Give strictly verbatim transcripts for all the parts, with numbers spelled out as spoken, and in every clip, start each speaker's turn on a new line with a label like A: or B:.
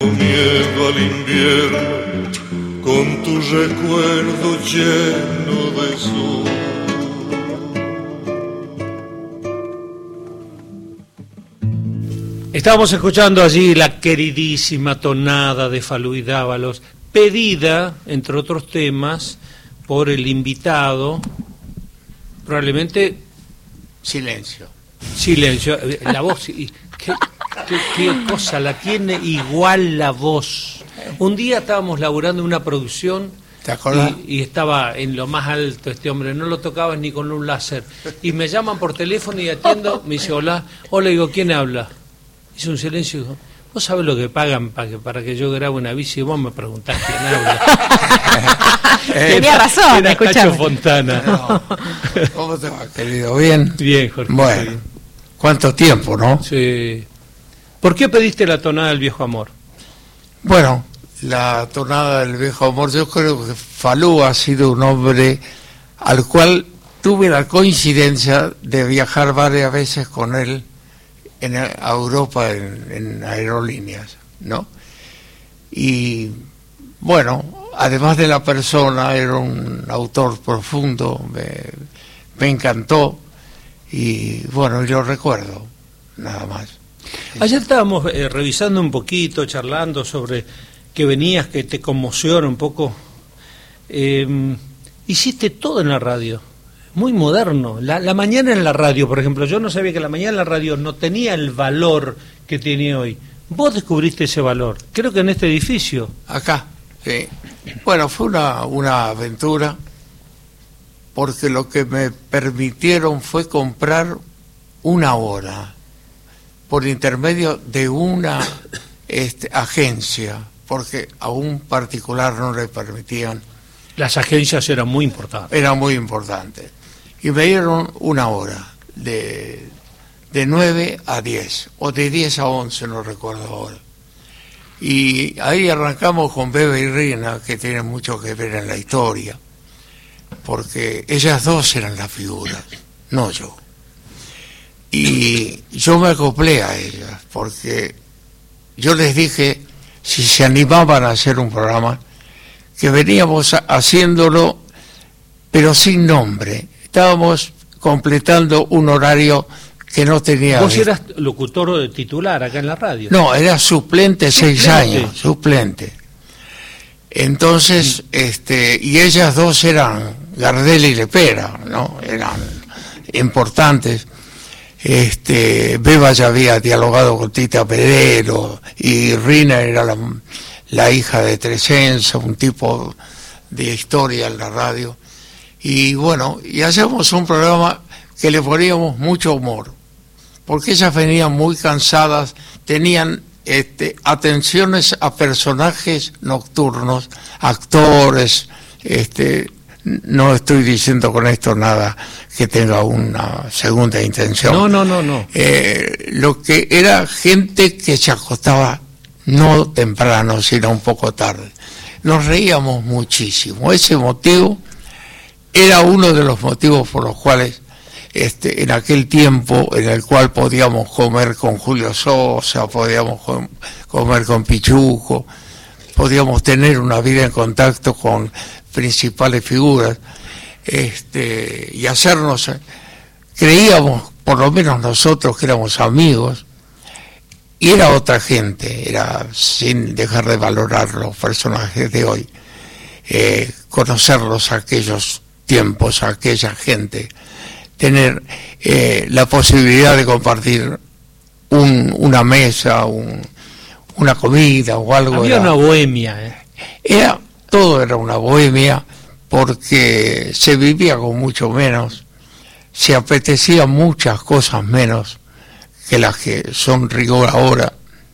A: miedo al invierno, con tu recuerdo lleno de sol.
B: Estábamos escuchando allí la queridísima tonada de Falú y Dávalos, pedida, entre otros temas, por el invitado, probablemente...
C: Silencio.
B: Silencio, la voz, ¿qué, qué, qué cosa, la tiene igual la voz. Un día estábamos laburando en una producción...
C: ¿Te acordás?
B: Y, y estaba en lo más alto este hombre, no lo tocaba ni con un láser. Y me llaman por teléfono y atiendo, me dice, hola, hola, digo, ¿quién habla? Hizo un silencio y dijo, ¿vos sabés lo que pagan para que, para que yo grabe una bici? Y vos me preguntás quién habla.
D: Tenía razón,
B: era
D: escuchame.
B: Cacho Fontana.
C: No. ¿Cómo te va, querido? ¿Bien?
B: Bien, Jorge.
C: Bueno,
B: bien.
C: ¿Cuánto tiempo, no?
B: Sí. ¿Por qué pediste la tonada del viejo amor?
C: Bueno, la tonada del viejo amor, yo creo que Falú ha sido un hombre al cual tuve la coincidencia de viajar varias veces con él en a Europa en, en aerolíneas, ¿no? Y bueno, además de la persona, era un autor profundo, me, me encantó y bueno, yo recuerdo, nada más.
B: Ayer estábamos eh, revisando un poquito, charlando sobre que venías, que te conmociona un poco. Eh, hiciste todo en la radio. Muy moderno. La, la mañana en la radio, por ejemplo, yo no sabía que la mañana en la radio no tenía el valor que tiene hoy. Vos descubriste ese valor, creo que en este edificio.
C: Acá, sí. Bueno, fue una, una aventura, porque lo que me permitieron fue comprar una hora por intermedio de una este, agencia, porque a un particular no le permitían.
B: Las agencias eran muy importantes.
C: Era muy importante. Y me dieron una hora, de, de nueve a diez, o de diez a once, no recuerdo ahora. Y ahí arrancamos con Bebe y Rina, que tienen mucho que ver en la historia, porque ellas dos eran las figuras, no yo. Y yo me acoplé a ellas, porque yo les dije, si se animaban a hacer un programa, que veníamos haciéndolo, pero sin nombre. Estábamos completando un horario que no tenía...
B: ¿Vos eras locutor titular acá en la radio?
C: No, era suplente,
B: ¿Suplente?
C: seis años, suplente. Entonces, este, y ellas dos eran Gardel y Lepera, ¿no? Eran importantes. Este, Beba ya había dialogado con Tita Pedrero, y Rina era la, la hija de Tresenza, un tipo de historia en la radio. Y bueno, y hacíamos un programa que le poníamos mucho humor, porque ellas venían muy cansadas, tenían este, atenciones a personajes nocturnos, actores, este, no estoy diciendo con esto nada que tenga una segunda intención.
B: No, no, no, no.
C: Eh, lo que era gente que se acostaba no temprano, sino un poco tarde. Nos reíamos muchísimo. Ese motivo era uno de los motivos por los cuales este, en aquel tiempo en el cual podíamos comer con Julio Sosa, podíamos com- comer con Pichuco, podíamos tener una vida en contacto con principales figuras, este, y hacernos, creíamos, por lo menos nosotros, que éramos amigos, y era otra gente, era, sin dejar de valorar los personajes de hoy, eh, conocerlos aquellos tiempos, aquella gente, tener eh, la posibilidad de compartir un, una mesa, un, una comida o algo.
B: Había
C: era,
B: una bohemia, ¿eh?
C: Era, todo era una bohemia, porque se vivía con mucho menos, se apetecían muchas cosas menos que las que son rigor ahora,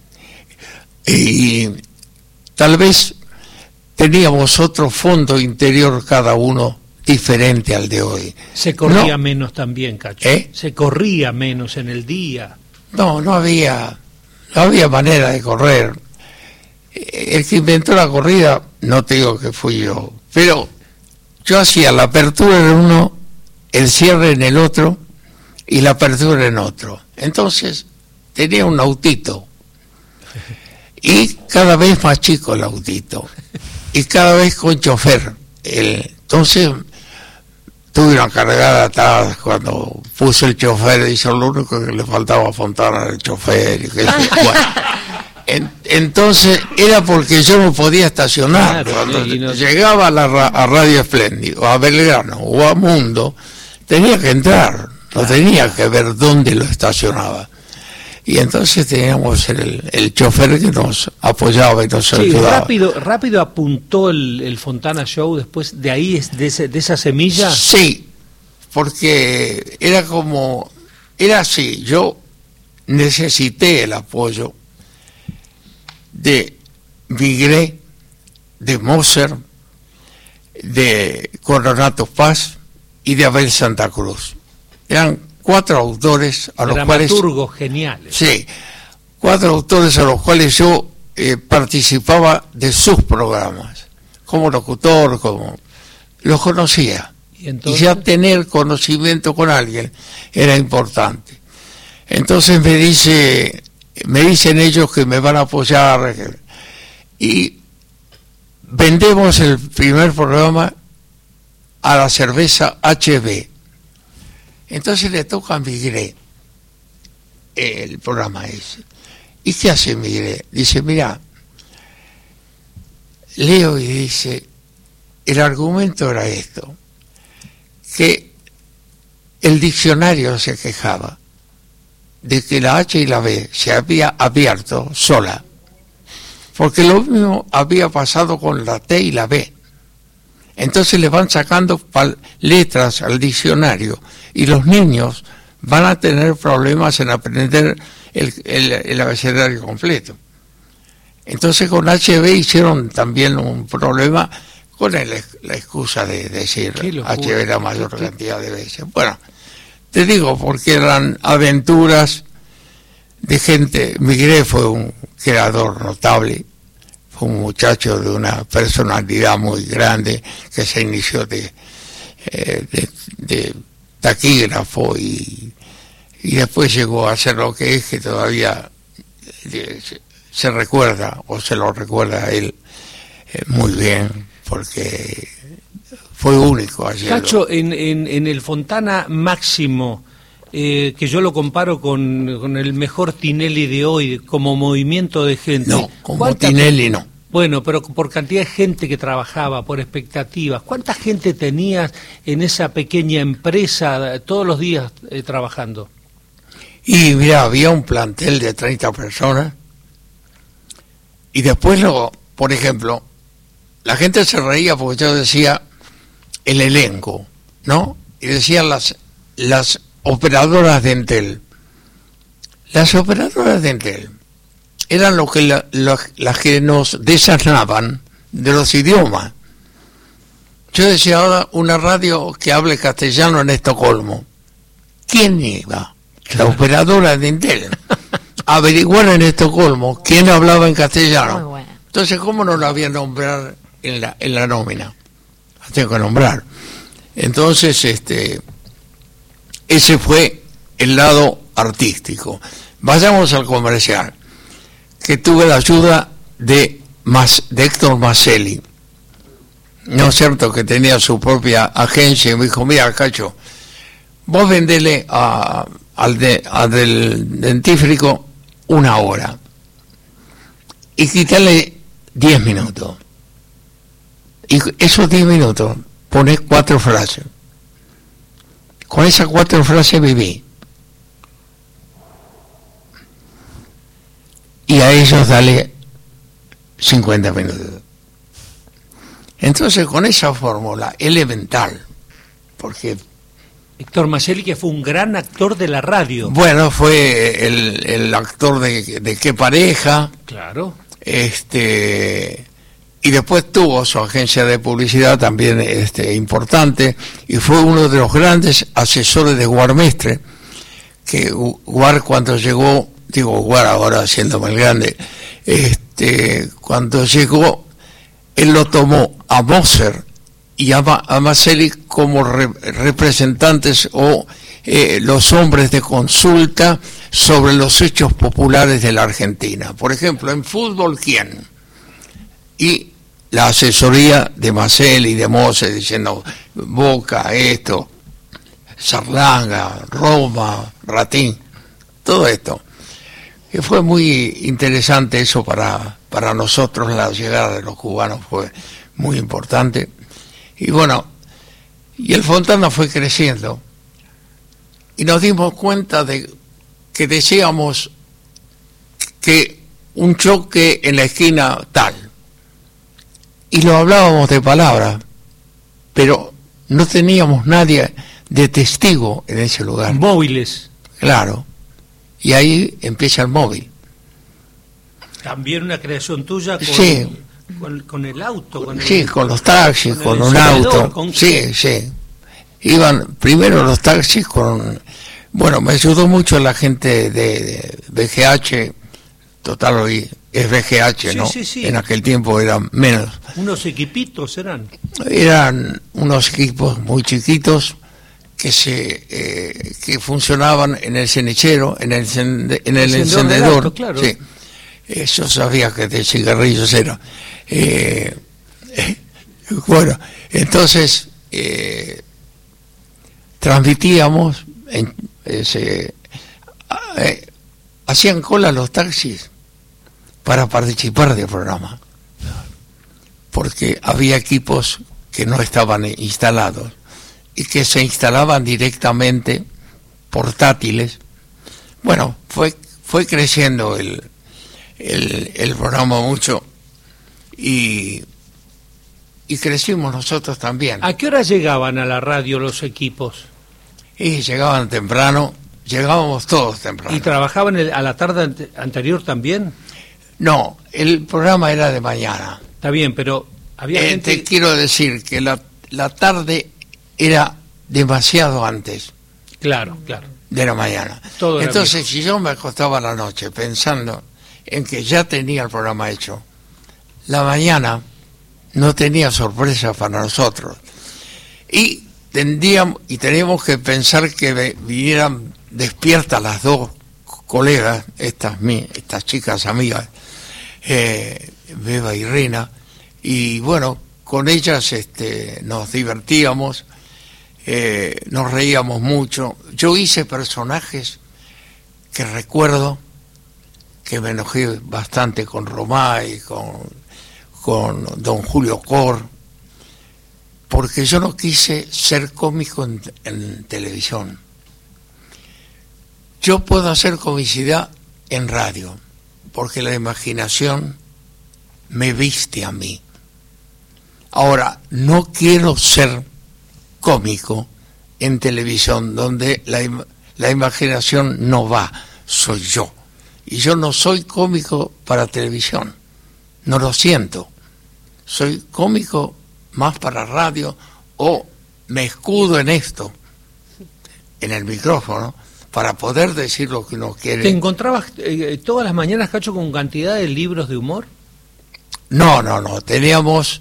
C: y tal vez teníamos otro fondo interior cada uno diferente al de hoy.
B: Se corría
C: no,
B: menos también, Cacho.
C: ¿Eh?
B: Se corría menos en el día.
C: No, no había, no había manera de correr. El que inventó la corrida, no te digo que fui yo, pero yo hacía la apertura en uno, el cierre en el otro y la apertura en otro. Entonces tenía un autito y cada vez más chico el autito, y cada vez con chofer. El, entonces tuve una cargada atrás cuando puse el chofer, hizo lo único que le faltaba a Fontana era el chofer. Y que, bueno, en, entonces era porque yo no podía estacionar. Claro, cuando no... llegaba a, la, a Radio Espléndido, o a Belgrano, o a Mundo, tenía que entrar, no tenía que ver dónde lo estacionaba. Y entonces teníamos el, el chofer que nos apoyaba y nos sí, ayudaba.
B: Rápido, rápido apuntó el, el Fontana Show después de ahí, de, ese, de esa semilla.
C: Sí, porque era como, era así, yo necesité el apoyo de Migré, de Moser, de Coronato Paz y de Abel Santa Cruz. Eran cuatro autores a los cuales...
B: dramaturgos geniales.
C: Sí, cuatro autores a los cuales yo eh, participaba de sus programas, como locutor, como... los conocía. ¿Y, entonces? Y ya tener conocimiento con alguien era importante. Entonces me dice, me dicen ellos que me van a apoyar, y vendemos el primer programa a la cerveza H B. Entonces le toca a Migré el programa ese. ¿Y qué hace Migré? Dice, mira, leo y dice, el argumento era esto, que el diccionario se quejaba de que la H y la B se había abierto sola, porque lo mismo había pasado con la T y la B. Entonces le van sacando letras al diccionario y los niños van a tener problemas en aprender el, el, el abecedario completo. Entonces con H B hicieron también un problema con el, la excusa de decir H B la mayor cantidad de veces. Bueno, te digo porque eran aventuras de gente. Migré fue un creador notable. Fue un muchacho de una personalidad muy grande que se inició de, eh, de, de taquígrafo y, y después llegó a ser lo que es, que todavía eh, se, se recuerda o se lo recuerda a él eh, muy bien, porque fue único ayer.
B: Cacho, en, en, en el Fontana máximo, eh, que yo lo comparo con, con el mejor Tinelli de hoy, como movimiento de gente.
C: No, como Tinelli no.
B: Bueno, pero por cantidad de gente que trabajaba, por expectativas, ¿cuánta gente tenías en esa pequeña empresa todos los días eh, trabajando?
C: Y mira, había un plantel de treinta personas, y después, lo, por ejemplo, la gente se reía porque yo decía el elenco, ¿no? Y decían las, las operadoras de Entel. Las operadoras de Entel eran lo que la, la, las que nos desasnaban de los idiomas. Yo decía ahora una radio que hable castellano en Estocolmo. ¿Quién iba? La operadora de Entel. Averiguar en Estocolmo quién hablaba en castellano. Muy bueno. Entonces, ¿cómo no la había nombrar en la, en la nómina? La tengo que nombrar. Entonces, este, ese fue el lado artístico. Vayamos al comercial, que tuve la ayuda de, Mas, de Héctor Maselli. No es cierto que tenía su propia agencia, y me dijo, mira, Cacho, vos vendele a, al, de, al del dentífrico una hora y quítale diez minutos. Y esos diez minutos ponés cuatro frases. Con esas cuatro frases viví. Y a ellos dale cincuenta minutos. Entonces, con esa fórmula elemental, porque...
B: Héctor Maselli, que fue un gran actor de la radio.
C: Bueno, fue el, el actor de, de Qué Pareja.
B: Claro.
C: Este... Y después tuvo su agencia de publicidad también este, importante, y fue uno de los grandes asesores de Guarmestre, que Guar cuando llegó, digo Guar ahora haciéndome el grande, este, cuando llegó, él lo tomó a Moser y a, Ma, a Maselli como re, representantes o eh, los hombres de consulta sobre los hechos populares de la Argentina. Por ejemplo, en fútbol, ¿quién? Y la asesoría de Marcel y de Mose diciendo Boca, esto, Sarlanga, Roma, Ratín, todo esto. Y fue muy interesante eso para, para nosotros, la llegada de los cubanos fue muy importante. Y bueno, y el Fontana fue creciendo y nos dimos cuenta de que decíamos que un choque en la esquina tal, y lo hablábamos de palabra, pero no teníamos nadie de testigo en ese lugar.
B: Móviles.
C: Claro, y ahí empieza el móvil.
B: También una creación tuya con,
C: sí.
B: con, con el auto. Con
C: sí,
B: el,
C: con los taxis, con,
B: con
C: un auto.
B: Con...
C: Sí, sí. Iban primero los taxis con... Bueno, me ayudó mucho la gente de, de B G H, total hoy es B G H,
B: sí,
C: ¿no?
B: Sí, sí.
C: En aquel tiempo eran menos.
B: Unos equipitos eran.
C: Eran unos equipos muy chiquitos que se eh, que funcionaban en el cenicero, en el, cende, en el, el encendedor.
B: Auto, claro.
C: Sí. Eso sabía que de cigarrillos era. Eh, eh, bueno, entonces eh, transmitíamos, en, ese, eh, hacían cola los taxis para participar del programa, porque había equipos que no estaban instalados y que se instalaban directamente, portátiles. Bueno, fue fue creciendo el el, el programa mucho y y crecimos nosotros también.
B: ¿A qué hora llegaban a la radio los equipos?
C: Y llegaban temprano, llegábamos todos temprano.
B: ¿Y trabajaban el, a la tarde ante, anterior también?
C: No, el programa era de mañana.
B: Está bien, pero había
C: eh,
B: gente...
C: Te quiero decir que la, la tarde era demasiado antes.
B: Claro, claro.
C: De la mañana.
B: Todo
C: Entonces, si yo me acostaba a la noche pensando en que ya tenía el programa hecho, la mañana no tenía sorpresa para nosotros. Y tendríamos, y teníamos que pensar que vinieran despiertas las dos colegas, estas, estas chicas amigas, eh, Beba y Rina, y bueno, con ellas este, nos divertíamos, eh, nos reíamos mucho. Yo hice personajes que recuerdo que me enojé bastante con Romay, con, con don Julio Cor, porque yo no quise ser cómico en, en televisión. Yo puedo hacer comicidad en radio, porque la imaginación me viste a mí. Ahora, no quiero ser cómico en televisión, donde la, la imaginación no va, soy yo. Y yo no soy cómico para televisión, no lo siento. Soy cómico más para radio, o me escudo en esto, en el micrófono, para poder decir lo que uno quiere.
B: ¿Te encontrabas eh, todas las mañanas, Cacho, con cantidad de libros de humor?
C: No, no, no. Teníamos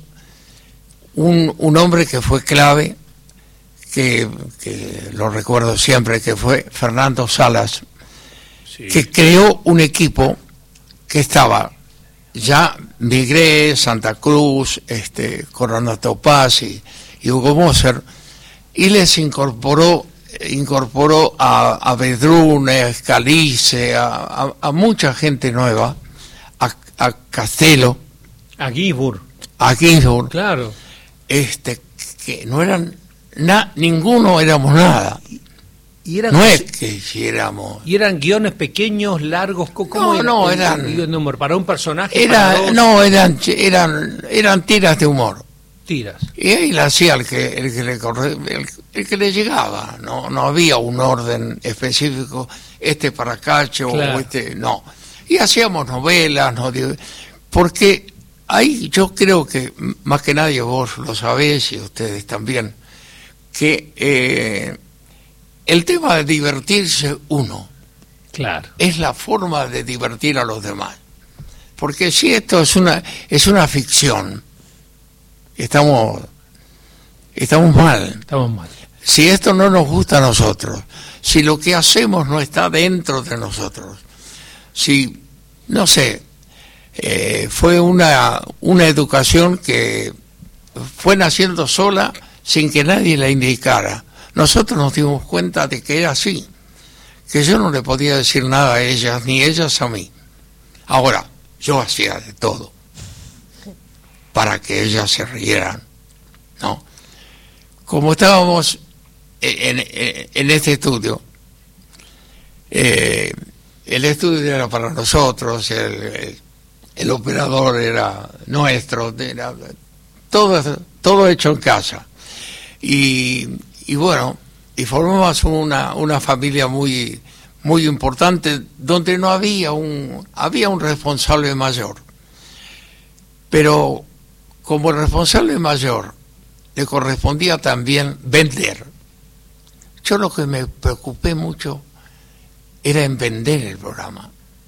C: un, un hombre que fue clave, que, que lo recuerdo siempre, que fue Fernando Salas, sí, que creó un equipo que estaba ya Migré, Santa Cruz, este, Corona Topaz y, y Hugo Moser, y les incorporó incorporó a, a Bedrune, a Scalice, a, a, a mucha gente nueva, a, a Castelo,
B: a Gisburg,
C: a Gisburg,
B: claro,
C: este, que no eran na, ninguno éramos nada.
B: Y eran,
C: no es que hiciéramos.
B: Y eran guiones pequeños, largos, ¿cómo
C: no,
B: era?
C: no,
B: el,
C: eran
B: el guion de humor para un personaje.
C: Era,
B: para dos,
C: no, eran, eran, eran tiras de humor.
B: Tiras.
C: Y ahí la hacía el que, el que le corre, el, el que le llegaba. No, no había un orden específico, este para Cacho, claro, o este, no. Y hacíamos novelas, no, porque ahí yo creo que más que nadie vos lo sabés y ustedes también, que eh, el tema de divertirse uno,
B: claro,
C: es la forma de divertir a los demás. Porque si esto es una es una ficción, estamos estamos mal.
B: Estamos mal.
C: Si esto no nos gusta a nosotros, si lo que hacemos no está dentro de nosotros, si, no sé, eh, fue una, una educación que fue naciendo sola sin que nadie la indicara. Nosotros nos dimos cuenta de que era así, que yo no le podía decir nada a ellas, ni ellas a mí. Ahora, yo hacía de todo para que ellas se rieran, ¿no? Como estábamos en, en, en este estudio, eh, el estudio era para nosotros, el, el, el operador era nuestro, era todo, todo hecho en casa. Y, y bueno, y formamos una, una familia muy, muy importante, donde no había un, había un responsable mayor. Pero como responsable mayor, le correspondía también vender. Yo lo que me preocupé mucho era en vender el programa,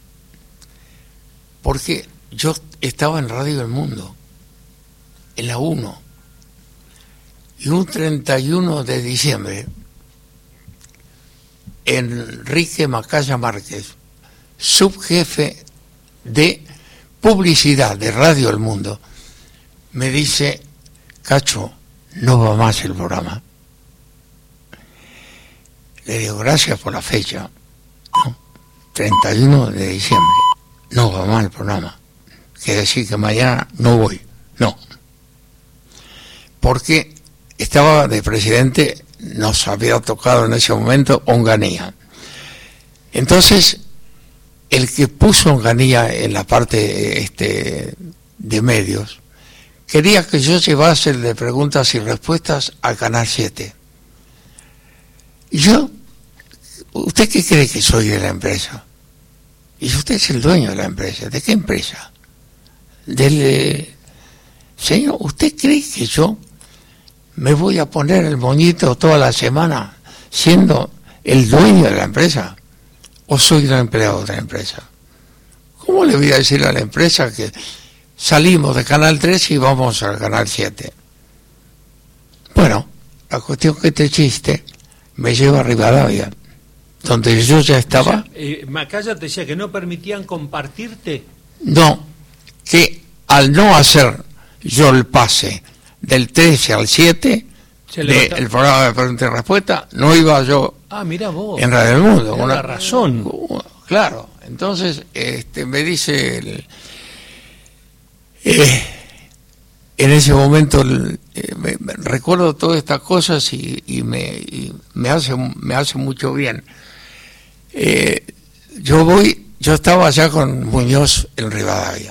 C: porque yo estaba en Radio El Mundo, en la uno, y un treinta y uno de diciembre, Enrique Macaya Márquez, subjefe de publicidad de Radio El Mundo, me dice: Cacho, no va más el programa. Le digo: gracias por la fecha. No, treinta y uno de diciembre, no va más el programa. Quiere decir que mañana no voy. No. Porque estaba de presidente, nos había tocado en ese momento Onganía. Entonces, el que puso Onganía en la parte este, de medios, quería que yo llevase el de preguntas y respuestas al Canal siete. Y yo, ¿usted qué cree que soy de la empresa? Y usted es el dueño de la empresa. ¿De qué empresa? Del... Eh, señor, ¿usted cree que yo me voy a poner el moñito toda la semana siendo el dueño de la empresa? ¿O soy el empleado de la empresa? ¿Cómo le voy a decir a la empresa que salimos de Canal tres y vamos al Canal siete? Bueno, la cuestión que este chiste me lleva a Rivadavia, donde yo ya estaba.
B: O sea, eh, Macaya te decía que no permitían compartirte.
C: No, que al no hacer yo el pase del trece al siete del de programa de pregunta y respuesta, no iba yo
B: ah, mira vos,
C: en Radio El Mundo.
B: Una la razón.
C: Claro, entonces este, me dice el, eh, en ese momento eh, me, me recuerdo todas estas cosas y, y, me, y me hace me hace mucho bien. Eh, yo voy, yo estaba allá con Muñoz en Rivadavia,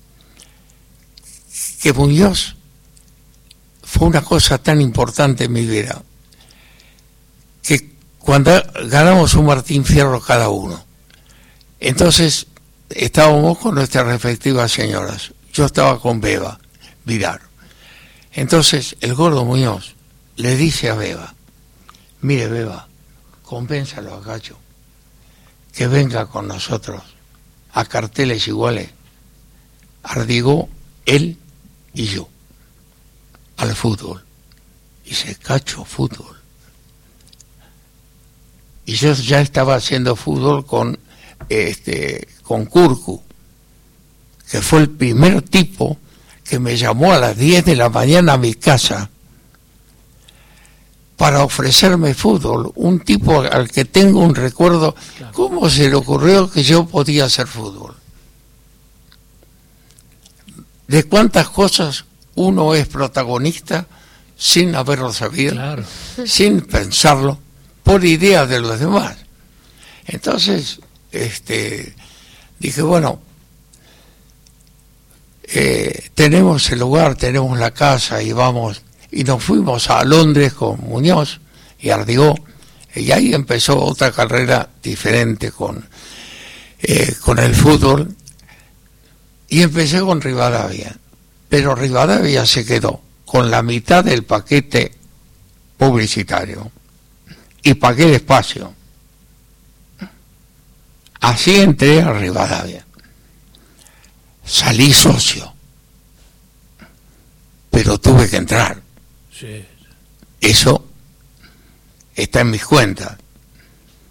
C: que Muñoz fue una cosa tan importante en mi vida, que cuando ganamos un Martín Fierro cada uno, entonces estábamos con nuestras respectivas señoras. Yo estaba con Beba Vidar. Entonces el gordo Muñoz le dice a Beba: mire, Beba, convénzalo a Cacho que venga con nosotros a Carteles Iguales, Ardigó, él y yo, al fútbol. Y dice: Cacho, fútbol. Y yo ya estaba haciendo fútbol con este con Curcu, que fue el primer tipo que me llamó a las diez de la mañana a mi casa para ofrecerme fútbol, un tipo al que tengo un recuerdo. Claro. ¿Cómo se le ocurrió que yo podía hacer fútbol? ¿De cuántas cosas uno es protagonista sin haberlo sabido, claro, sin pensarlo, por idea de los demás? Entonces, este, dije, bueno, eh, tenemos el lugar, tenemos la casa y vamos, y nos fuimos a Londres con Muñoz y Ardigó, y ahí empezó otra carrera diferente con, eh, con el fútbol, y empecé con Rivadavia, pero Rivadavia se quedó con la mitad del paquete publicitario y pagué el espacio. Así entré a Rivadavia. Salí socio, pero tuve que entrar. Sí. Eso está en mis cuentas.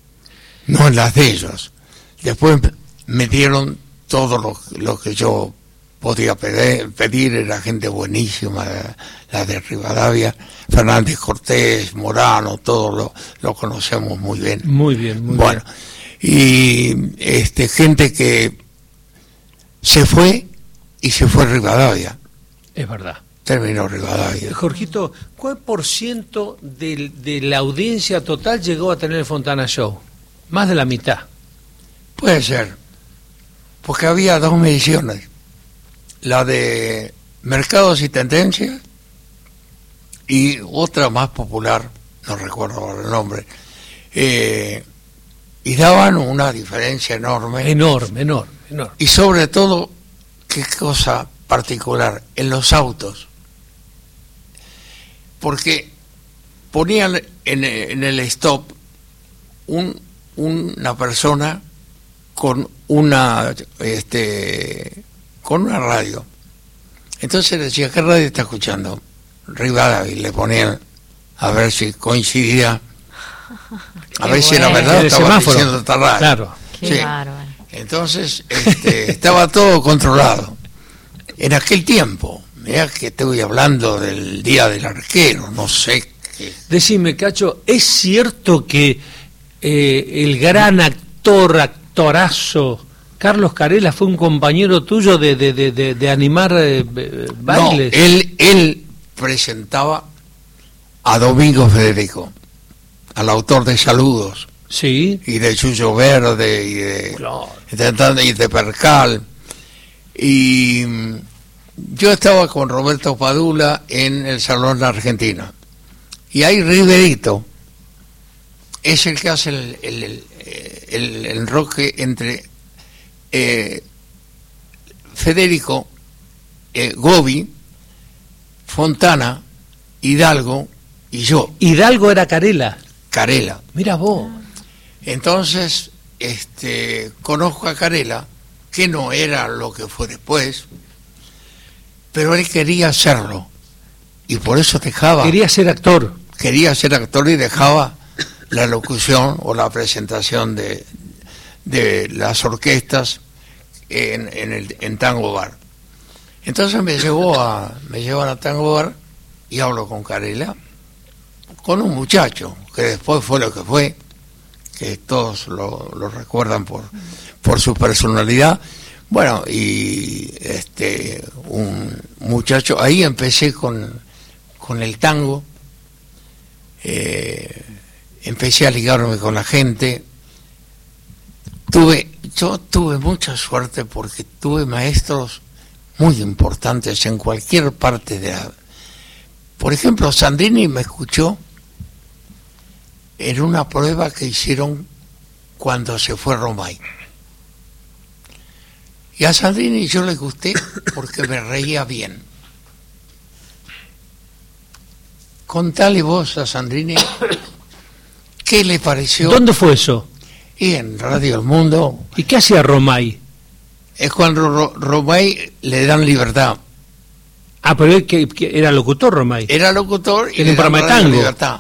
C: no en las de ellos. Después me dieron todo lo, lo que yo podía pedir, pedir, era gente buenísima, la de Rivadavia, Fernández Cortés, Morano, todo lo, lo conocemos muy bien.
B: Muy bien, muy
C: bueno,
B: bien.
C: Y este, gente que se fue y se fue Rivadavia.
B: Es verdad.
C: Terminó Rivadavia.
B: Jorgito, ¿cuál por ciento de, de la audiencia total llegó a tener el Fontana Show? Más de la mitad.
C: Puede ser, porque había dos mediciones, la de Mercados y Tendencias y otra más popular, no recuerdo ahora el nombre, eh, y daban una diferencia enorme.
B: Enorme, enorme, enorme.
C: Y sobre todo, qué cosa particular, en los autos, porque ponían en, en el stop un, una persona con una este con una radio. Entonces le decía, ¿qué radio está escuchando? Rivadavia, y le ponían a ver si coincidía, a ver si era verdad, estaba diciendo esta radio.
B: Claro.
D: Qué
C: Sí.
D: bárbaro.
C: Entonces este, estaba todo controlado. En aquel tiempo, mirá que estoy hablando del Día del Arquero, no sé qué.
B: Decime, Cacho, ¿es cierto que eh, el gran actor, actorazo, Carlos Carela fue un compañero tuyo de, de, de, de, de animar eh, bailes?
C: No, él, él presentaba a Domingo Federico, al autor de Saludos,
B: Sí.
C: y de Chucho Verde, y de,
B: Claro.
C: de, y de Percal. Y mm, yo estaba con Roberto Padula en el Salón de Argentina. Y ahí Riverito es el que hace el, el, el, el enroque entre eh, Federico, eh, Gobi, Fontana, Hidalgo y yo,
B: Hidalgo era Carela.
C: Carela.
B: Mira vos.
C: Entonces, este, conozco a Carela, que no era lo que fue después, pero él quería hacerlo, y por eso dejaba,
B: Quería ser actor.
C: quería ser actor y dejaba la locución o la presentación de, de las orquestas en, en, el, en Tango Bar. Entonces me llevó a, me llevan a Tango Bar y hablo con Carela, con un muchacho, que después fue lo que fue, que todos lo, lo recuerdan por, por su personalidad. Bueno, y este un muchacho, ahí empecé con, con el tango, eh, empecé a ligarme con la gente. Tuve, yo tuve mucha suerte porque tuve maestros muy importantes en cualquier parte de la... Por ejemplo, Sandrini me escuchó en una prueba que hicieron cuando se fue Romay. Y a Sandrini yo le gusté porque me reía bien. Contale vos a Sandrini qué le pareció.
B: ¿Dónde fue eso?
C: Y en Radio El Mundo.
B: ¿Y qué hacía Romay?
C: Es cuando Ro- Romay le dan libertad.
B: Ah, pero él que, que era locutor, Romay.
C: Era locutor y
B: En
C: le
B: un
C: dan
B: programa de
C: Radio
B: tango.
C: Libertad.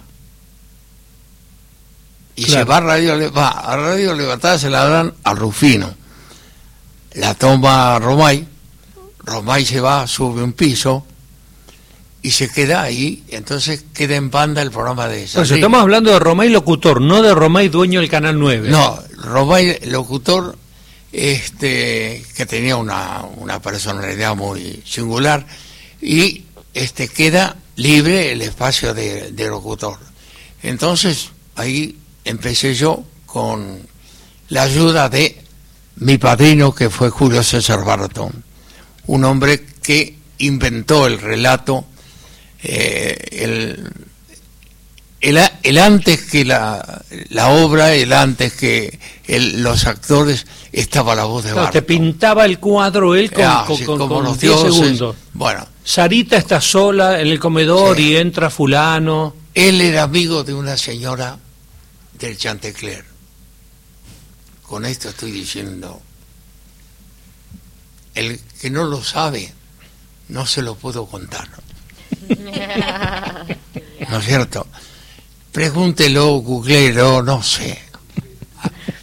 C: Y
B: Claro.
C: se va a Radio Le- va a Radio Libertad, se la dan a Rufino. La toma Romay, Romay se va, sube un piso y se queda ahí, entonces queda en banda el programa de
B: Por eso
C: Sandrini.
B: estamos hablando de Romay locutor, no de Romay dueño del Canal nueve.
C: No, Romay locutor, este, que tenía una, una personalidad muy singular, y este queda libre el espacio de, de locutor. Entonces ahí empecé yo con la ayuda de mi padrino, que fue Julio César Bartón, un hombre que inventó el relato, eh, el, el, el antes que la, la obra, el antes que el, los actores, estaba la voz de
B: Claro,
C: Bartón.
B: te pintaba el cuadro él con,
C: Ah,
B: con,
C: sí,
B: con-
C: como
B: con
C: los
B: diez
C: dioses.
B: segundos.
C: Bueno,
B: Sarita está sola en el comedor
C: Sí.
B: y entra fulano.
C: él era amigo de una señora del Chantecler. Con esto estoy diciendo, el que no lo sabe, no se lo puedo contar. ¿No es cierto? Pregúntelo, googleelo, no sé.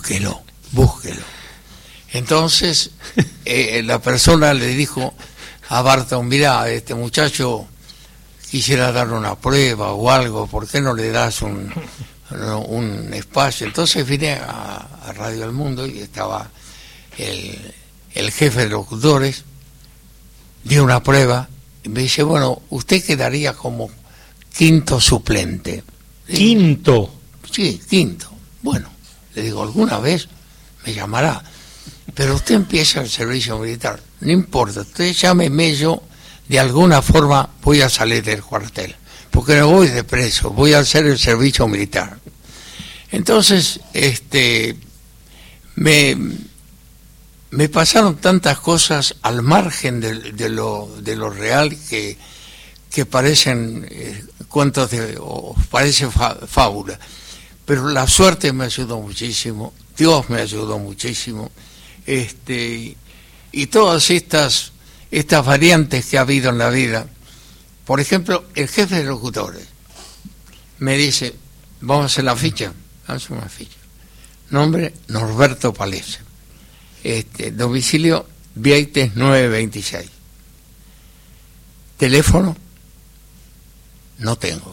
C: búsquelo, búsquelo. Entonces, eh, la persona le dijo a Barton, mira, este muchacho quisiera dar una prueba o algo, ¿por qué no le das un, un espacio? Entonces vine a, a Radio El Mundo y estaba el, el jefe de locutores, dio una prueba y me dice, bueno, usted quedaría como quinto suplente.
B: ¿Quinto?
C: Sí, quinto. Bueno, le digo, alguna vez me llamará, pero usted empieza el servicio militar, no importa, usted llámeme, yo de alguna forma voy a salir del cuartel, porque no voy de preso, voy a hacer el servicio militar. Entonces, este, me, me pasaron tantas cosas al margen de, de, lo, de lo real que, que parecen eh, cuentos de, o parece fa, fábula, pero la suerte me ayudó muchísimo, Dios me ayudó muchísimo, este, y todas estas estas variantes que ha habido en la vida. Por ejemplo, el jefe de locutores me dice, vamos a hacer la ficha, vamos a hacer una ficha. Nombre, Norberto Palese. Este, domicilio, Vieites nueve veintiséis. Teléfono, no tengo.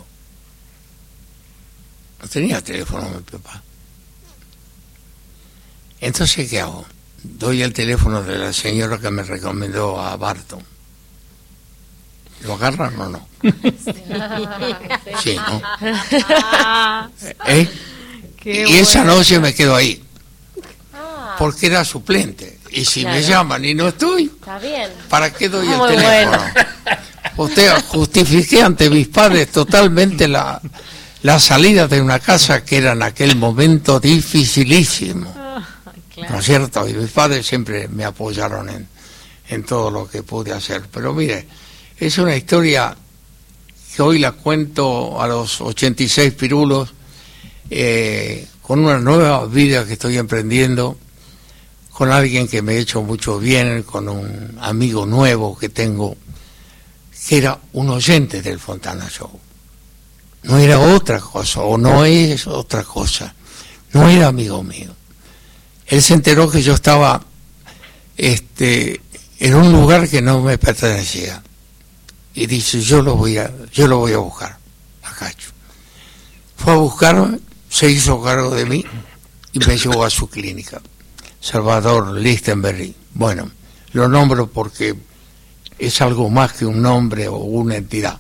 C: No tenía teléfono mi papá. Entonces, ¿qué hago? Doy el teléfono de la señora que me recomendó a Barton. ¿Lo agarran o no? Sí, ¿no? ¿Eh? Y bueno. Esa noche me quedo ahí. Porque era suplente. Y si claro. me llaman y no estoy, está bien. ¿Para qué doy el Muy teléfono? Bueno. Usted justifiqué ante mis padres totalmente la, la salida de una casa que era en aquel momento dificilísimo. Claro. ¿No es cierto? Y mis padres siempre me apoyaron en, en todo lo que pude hacer. Pero mire, es una historia que hoy la cuento a los ochenta y seis pirulos, eh, con una nueva vida que estoy emprendiendo, con alguien que me ha hecho mucho bien, con un amigo nuevo que tengo, que era un oyente del Fontana Show. No era otra cosa, o no es otra cosa. No era amigo mío. Él se enteró que yo estaba este, en un lugar que no me pertenecía. Y dice, yo lo voy a, yo lo voy a buscar, a Cacho. Fue a buscarme, se hizo cargo de mí y me llevó a su clínica. Salvador Lichtenberg. Bueno, lo nombro porque es algo más que un nombre o una entidad.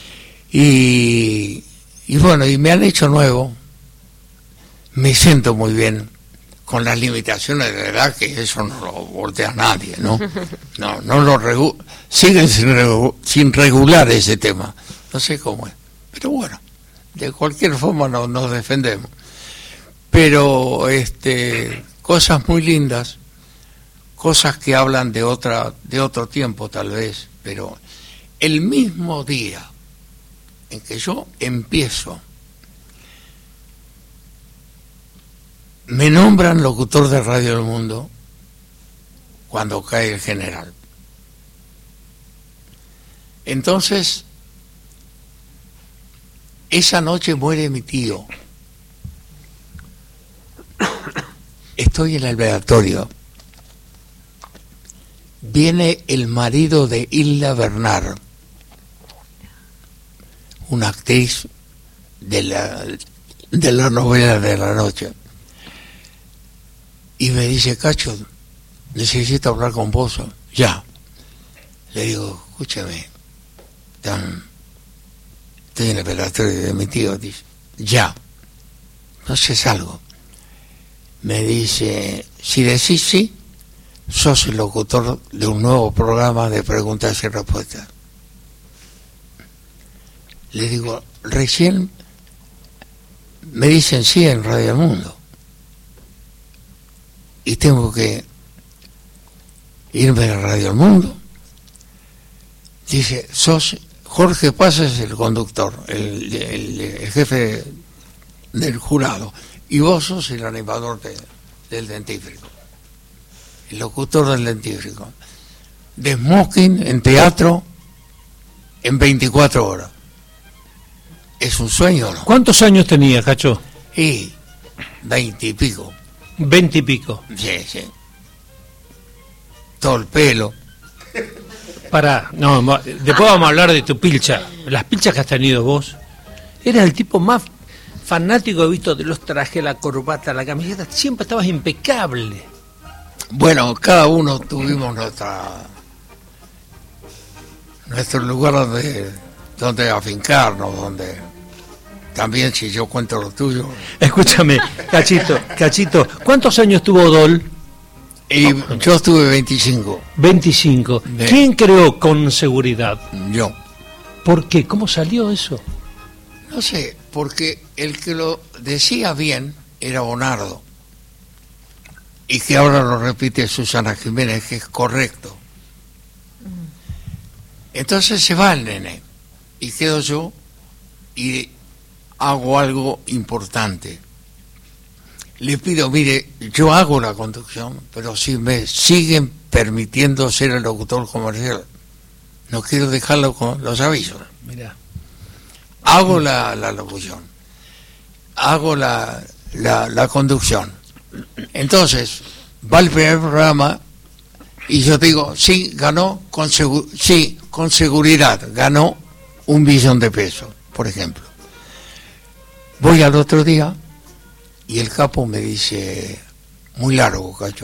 C: Y, y bueno, y me han hecho nuevo. Me siento muy bien, con las limitaciones de la edad, que eso no lo voltea nadie, ¿no? No, no lo regu siguen sin, regu sin regular ese tema. No sé cómo es. Pero bueno, de cualquier forma no, nos defendemos. Pero este cosas muy lindas, cosas que hablan de otra, de otro tiempo tal vez, pero el mismo día en que yo empiezo, me nombran locutor de Radio El Mundo cuando cae el general. Entonces, esa noche muere mi tío. Estoy en el velatorio. Viene el marido de Hilda Bernard, una actriz de la, de la novela de la noche. Y me dice, Cacho, necesito hablar con vos. Ya. Le digo, escúchame, tan, estoy en el velatorio de mi tío. Dice, ya. Entonces salgo. Me dice, si decís sí, sos el locutor de un nuevo programa de preguntas y respuestas. Le digo, recién me dicen sí en Radio El Mundo. Y tengo que irme a Radio El Mundo. Dice, sos Jorge Paz, es el conductor, el, el, el jefe del jurado, y vos sos el animador de, del dentífrico, el locutor del dentífrico. De smoking en teatro en veinticuatro horas. ¿Es un sueño o no?
B: ¿Cuántos años tenía, Cacho?
C: Y veinte y pico.
B: Veinte y pico.
C: Sí, sí. Todo el pelo.
B: Pará, no, después vamos a hablar de tu pilcha. Las pilchas que has tenido vos. Eras el tipo más fanático, he visto, de los trajes, la corbata, la camiseta. Siempre estabas impecable.
C: Bueno, cada uno tuvimos nuestra nuestro lugar de donde afincarnos, donde también, si yo cuento lo tuyo.
B: Escúchame, Cachito, Cachito, ¿cuántos años tuvo Dol?
C: Y yo estuve veinticinco.
B: veinticinco.
C: De...
B: ¿Quién creó Con Seguridad?
C: Yo.
B: ¿Por qué? ¿Cómo salió eso?
C: No sé, porque el que lo decía bien era Bonardo. Y que ahora lo repite Susana Jiménez, que es correcto. Entonces se va el nene y quedo yo y hago algo importante. Le pido, mire, yo hago la conducción, pero si me siguen permitiendo ser el locutor comercial, no quiero dejarlo con los avisos.
B: Mira,
C: hago la, la locución, hago la, la, la conducción. Entonces va el primer programa y yo digo, sí, ganó con segu sí, con seguridad, ganó un billón de pesos, por ejemplo. Voy al otro día y el capo me dice, muy largo, Cacho.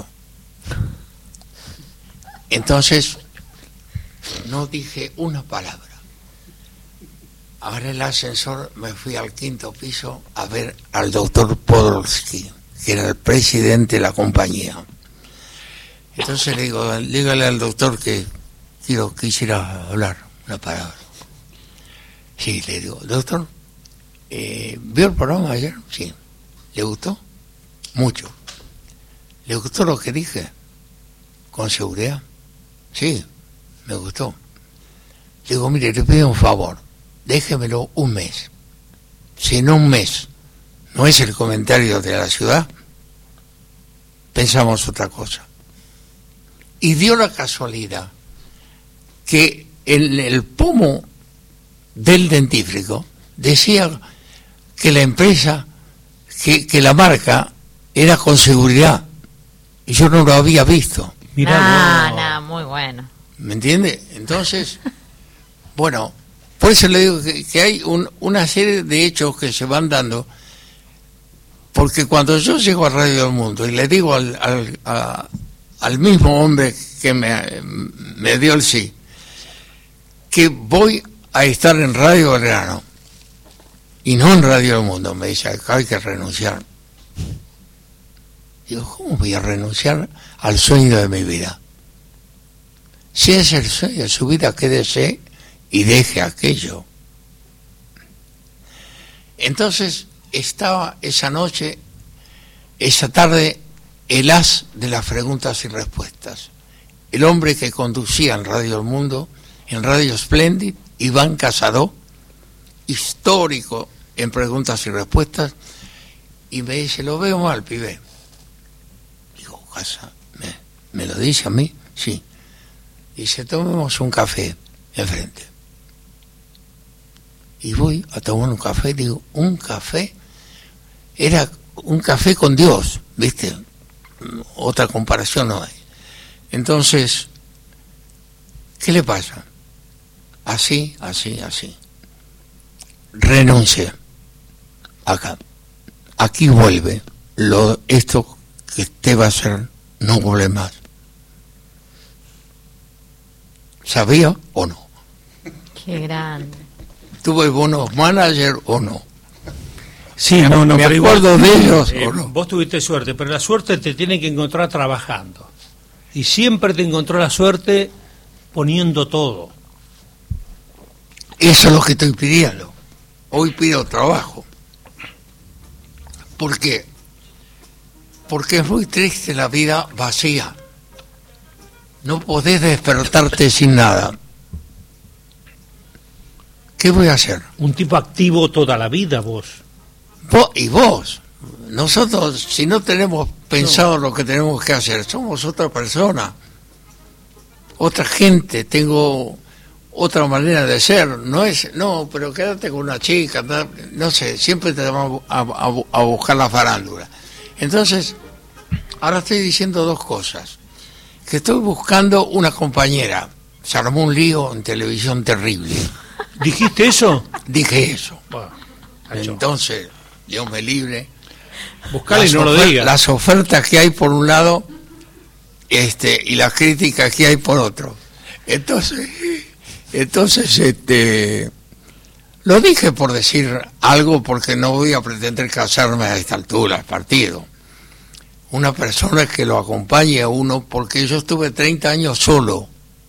C: Entonces no dije una palabra. Agarré el ascensor, me fui al quinto piso a ver al doctor Podolsky, que era el presidente de la compañía. Entonces le digo, dígale al doctor que quiero, quisiera hablar una palabra. Sí, le digo, doctor, eh, ¿vio el programa ayer? Sí. ¿Le gustó? Mucho. ¿Le gustó lo que dije? ¿Con seguridad? Sí, me gustó. Le digo, mire, le pido un favor, déjemelo un mes. Si en un mes no es el comentario de la ciudad, pensamos otra cosa. Y dio la casualidad que en el pomo del dentífrico decía que la empresa, que, que la marca era Con Seguridad, y yo no lo había visto.
D: Mirá, nah, no. nah, muy bueno.
C: ¿Me entiende? Entonces, bueno, por eso le digo que, que hay un, una serie de hechos que se van dando, porque cuando yo llego a Radio del Mundo y le digo al, al, a, al mismo hombre que me, me dio el sí, que voy a estar en Radio Belgrano y no en Radio del Mundo, me dice, acá hay que renunciar. Digo, ¿cómo voy a renunciar al sueño de mi vida? Si es el sueño de su vida, quédese y deje aquello. Entonces estaba esa noche, esa tarde, el as de las preguntas y respuestas. El hombre que conducía en Radio El Mundo, en Radio Splendid, Iván Casado, histórico en preguntas y respuestas, y me dice, lo veo mal, pibe. Digo, Casa, ¿me, me lo dice a mí? Sí. Dice, tomemos un café enfrente. Y voy a tomar un café, digo, un café, era un café con Dios, ¿viste? Otra comparación no hay. Entonces, ¿qué le pasa? Así, así, así. Renuncia. Acá. Aquí vuelve. Lo, esto que usted va a hacer no vuelve más. ¿Sabía o no?
D: Qué grande.
C: ¿Tuve buenos managers o no?
B: Sí, no, no,
C: me
B: pero
C: acuerdo
B: igual,
C: de ellos
B: eh,
C: o no.
B: Vos tuviste suerte, pero la suerte te tiene que encontrar trabajando. Y siempre te encontró la suerte poniendo todo.
C: Eso es lo que estoy pidiendo. Hoy pido trabajo. ¿Por qué? Porque es muy triste la vida vacía. No podés despertarte sin nada. ¿Qué voy a hacer?
B: Un tipo activo toda la vida, vos.
C: Vos y vos. Nosotros, si no tenemos pensado no. lo que tenemos que hacer, somos otra persona, otra gente, tengo otra manera de ser. No es, no, pero quédate con una chica, no, no sé, siempre te vamos a, a, a buscar la farándula. Entonces, Ahora estoy diciendo dos cosas. Que estoy buscando una compañera. Se armó un lío en televisión terrible.
B: ¿Dijiste eso?
C: Dije eso.
B: Bueno,
C: entonces, Dios me libre.
B: Buscale y no lo diga.
C: Las ofertas que hay por un lado, este, y las críticas que hay por otro. Entonces, entonces, este, lo dije por decir algo, porque no voy a pretender casarme a esta altura del partido. Una persona que lo acompañe a uno, porque yo estuve treinta años solo.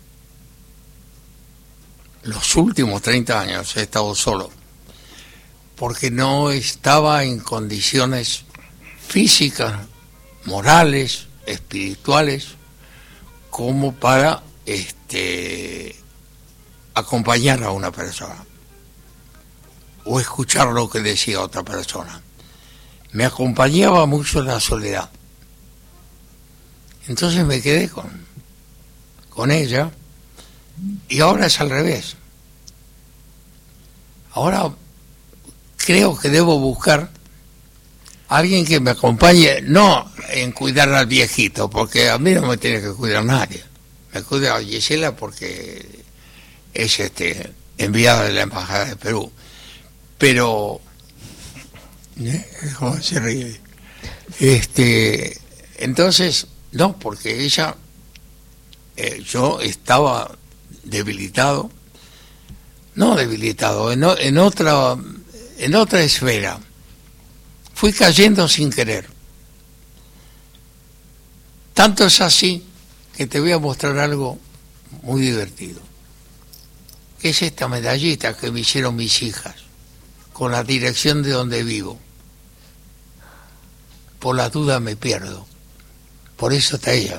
C: Los últimos treinta años he estado solo, porque no estaba en condiciones físicas, morales, espirituales, como para este acompañar a una persona o escuchar lo que decía otra persona. Me acompañaba mucho la soledad. Entonces me quedé con, con ella, y ahora es al revés. Ahora creo que debo buscar a alguien que me acompañe, no en cuidar al viejito, porque a mí no me tiene que cuidar nadie. Me cuida a Gisela porque es este enviada de la Embajada de Perú. Pero, ¿eh? ¿Cómo se ríe? Este, entonces, no, porque ella, eh, yo estaba debilitado, no debilitado, en, en otra, en otra esfera. Fui cayendo sin querer. Tanto es así que te voy a mostrar algo muy divertido. Que es esta medallita que me hicieron mis hijas, con la dirección de donde vivo. Por la duda me pierdo. Por eso está ella.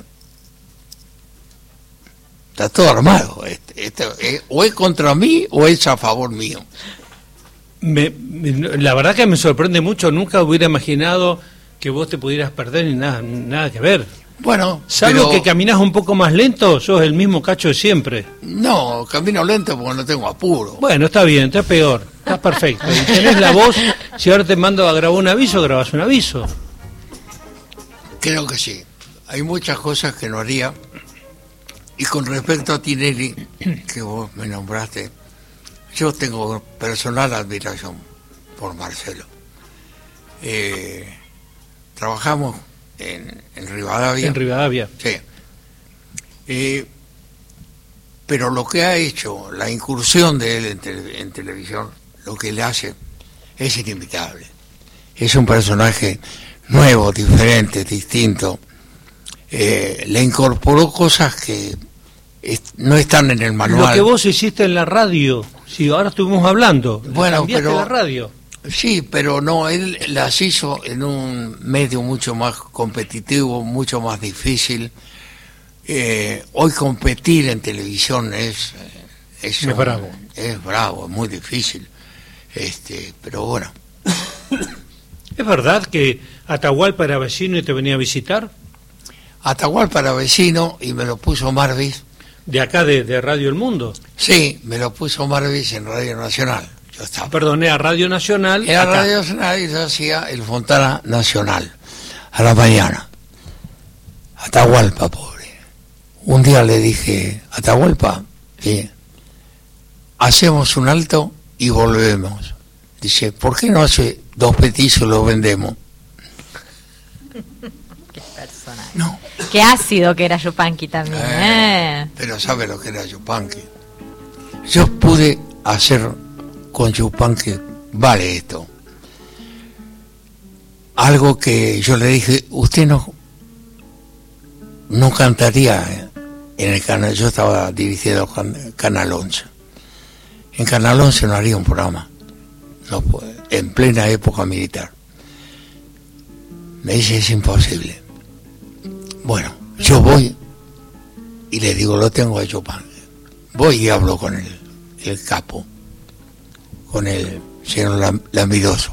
C: Está todo armado. Este, este, eh, o es contra mí o es a favor mío.
B: Me, me, la verdad que me sorprende mucho. Nunca hubiera imaginado que vos te pudieras perder ni nada, nada que ver.
C: Bueno,
B: salvo
C: pero,
B: que caminás un poco más lento, sos el mismo Cacho de siempre.
C: No, camino lento porque no tengo apuro.
B: Bueno, está bien, está peor, está perfecto. Y tenés la voz, si ahora te mando a grabar un aviso, grabás un aviso.
C: Creo que sí. Hay muchas cosas que no haría. Y con respecto a Tinelli, que vos me nombraste, yo tengo personal admiración por Marcelo. Eh, trabajamos en, en Rivadavia.
B: En Rivadavia.
C: Sí. Eh, pero lo que ha hecho, la incursión de él en, tele, en televisión, lo que le hace, es inimitable. Es un personaje nuevo, diferente, distinto. Eh, le incorporó cosas que est- no están en el manual.
B: Lo que vos hiciste en la radio, si ahora estuvimos hablando,
C: bueno,
B: cambiaste
C: pero
B: la radio.
C: Sí, pero no, él las hizo en un medio mucho más competitivo, mucho más difícil. Eh, hoy competir en televisión es es,
B: es
C: un,
B: bravo,
C: es bravo, es muy difícil. Este, pero bueno.
B: ¿Es verdad que Atahualpa era vecino y te venía a visitar?
C: Atahualpa era vecino y me lo puso Marvis.
B: ¿De acá, de, de Radio El Mundo?
C: Sí, me lo puso Marvis en Radio Nacional. Yo estaba.
B: Perdoné, a Radio Nacional.
C: Era
B: acá.
C: Radio Nacional y yo hacía el Fontana Nacional a la mañana. Atahualpa, pobre. Un día le dije, Atahualpa, ¿sí? Hacemos un alto y volvemos. Dice, ¿por qué no hace dos petizos y los vendemos?
D: Qué personaje.
C: No.
D: Qué ácido que era Yupanqui también,
C: Eh,
D: ¿eh?
C: Pero sabe lo que era Yupanqui. Yo pude hacer con Yupanqui, vale esto. Algo que yo le dije, usted no, no cantaría en el canal, yo estaba dirigiendo Canal once. En Canal once no haría un programa, no puede, en plena época militar. Me dice, es imposible. Bueno, yo voy y le digo, lo tengo hecho pan. Voy y hablo con el, el capo, con el señor Lamidoso.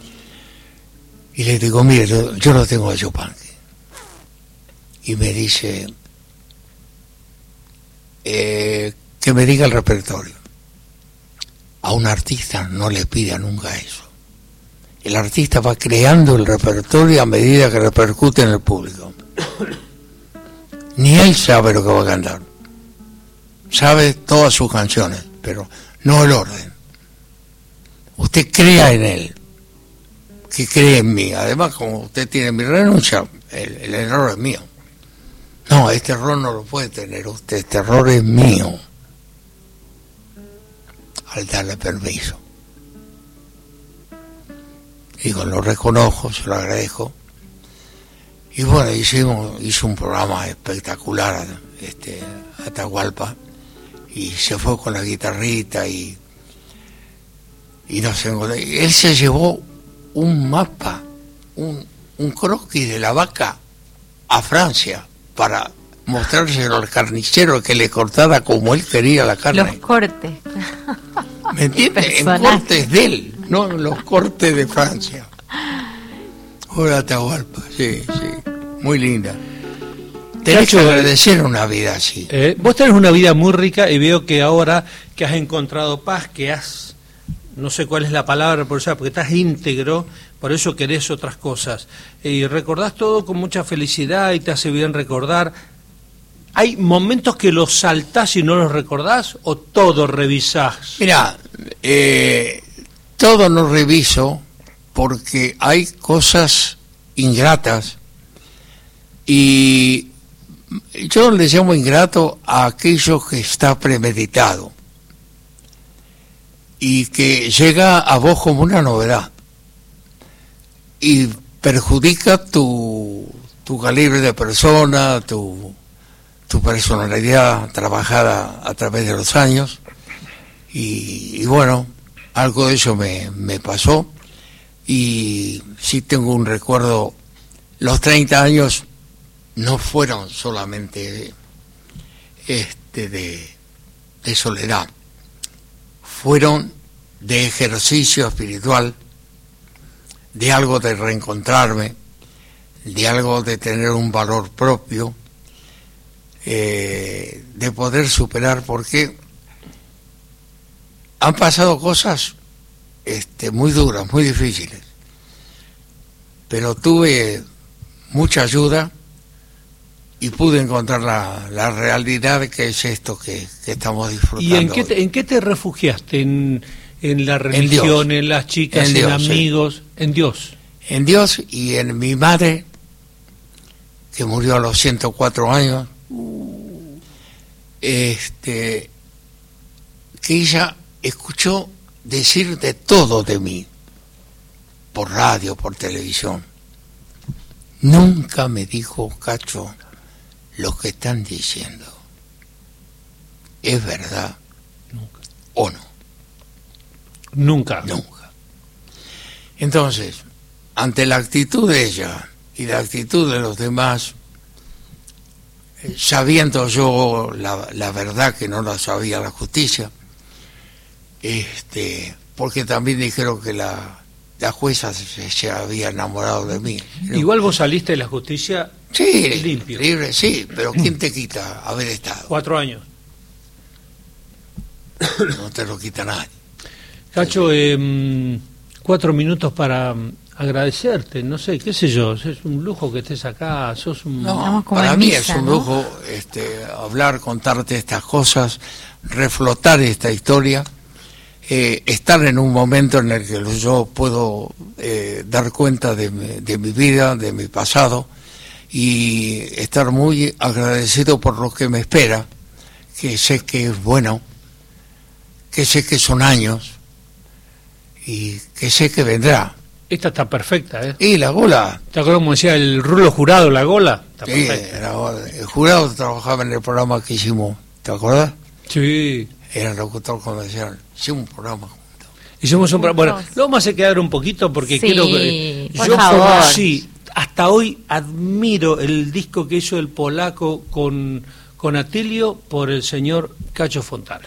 C: Y le digo, mire, yo, yo lo tengo hecho pan. Y me dice, eh, que me diga el repertorio. A un artista no le pida nunca eso. El artista va creando el repertorio a medida que repercute en el público. Ni él sabe lo que va a cantar. Sabe todas sus canciones, pero no el orden. Usted crea en él, que cree en mí. Además, como usted tiene mi renuncia, el, el error es mío. No, este error no lo puede tener usted, este error es mío. Al darle permiso. Digo, lo reconozco, se lo agradezco. Y bueno, hicimos, hizo un programa espectacular, este, Atahualpa, y se fue con la guitarrita y, y nos encontró. Él se llevó un mapa, un, un croquis de la vaca a Francia para mostrárselo al carnicero que le cortara como él quería la carne.
D: Los cortes.
C: ¿Me entiendes? En cortes de él, no en los cortes de Francia. Hola, Atahualpa, sí, sí, muy linda. Tenés que agradecer una vida así.
B: Eh, vos tenés una vida muy rica y veo que ahora que has encontrado paz, que has, no sé cuál es la palabra por eso, porque estás íntegro, por eso querés otras cosas. Y recordás todo con mucha felicidad y te hace bien recordar. ¿Hay momentos que los saltás y no los recordás o todo revisás?
C: Mira, eh, todo no reviso porque hay cosas ingratas y yo le llamo ingrato a aquello que está premeditado y que llega a vos como una novedad y perjudica tu, tu calibre de persona, tu, tu personalidad trabajada a través de los años y, y bueno, algo de eso me, me pasó y sí tengo un recuerdo. Los treinta años no fueron solamente este de, de soledad, fueron de ejercicio espiritual, de algo de reencontrarme, de algo de tener un valor propio, eh, de poder superar, porque han pasado cosas este, muy duras, muy difíciles, pero tuve mucha ayuda y pude encontrar la, la realidad que es esto que, que estamos disfrutando.
B: ¿Y en qué te, en qué te refugiaste? ¿En, en la religión, en, en las chicas, en, en Dios, amigos? Sí. En Dios.
C: En Dios y en mi madre, que murió a los ciento cuatro años, este, que ella escuchó decir de todo de mí, por radio, por televisión. Nunca me dijo, Cacho, lo que están diciendo es verdad.
B: Nunca.
C: ¿O no?
B: Nunca.
C: Nunca. Entonces, ante la actitud de ella y la actitud de los demás, eh, sabiendo yo la, la verdad que no la sabía la justicia, este, porque también dijeron que la la jueza se, se había enamorado de mí.
B: Igual vos saliste de la justicia
C: sí,
B: limpio.
C: Libre, sí, pero ¿quién te quita haber estado?
B: Cuatro años.
C: No te lo quita nadie.
B: Cacho, eh, cuatro minutos para agradecerte, no sé, qué sé yo, es un lujo que estés acá, sos un...
C: No, para mí es un lujo este, hablar, contarte estas cosas, reflotar esta historia. Eh, estar en un momento en el que yo puedo eh, dar cuenta de mi, de mi vida, de mi pasado y estar muy agradecido por lo que me espera, que sé que es bueno, que sé que son años y que sé que vendrá.
B: Esta está perfecta, ¿eh?
C: Y la gola.
B: ¿Te acuerdas como decía el rulo jurado, la gola? Está
C: sí,
B: perfecta.
C: Era, el jurado trabajaba en el programa que hicimos, ¿te acuerdas?
B: Sí.
C: Era el locutor comercial. Hicimos un programa juntos.
B: Hicimos un programa. Bueno, lo vamos a hacer quedar un poquito porque
D: sí,
B: quiero que.
D: Por
B: yo
D: favor.
B: conocí, hasta hoy admiro el disco que hizo el polaco con, con Atilio por el señor Cacho Fontana.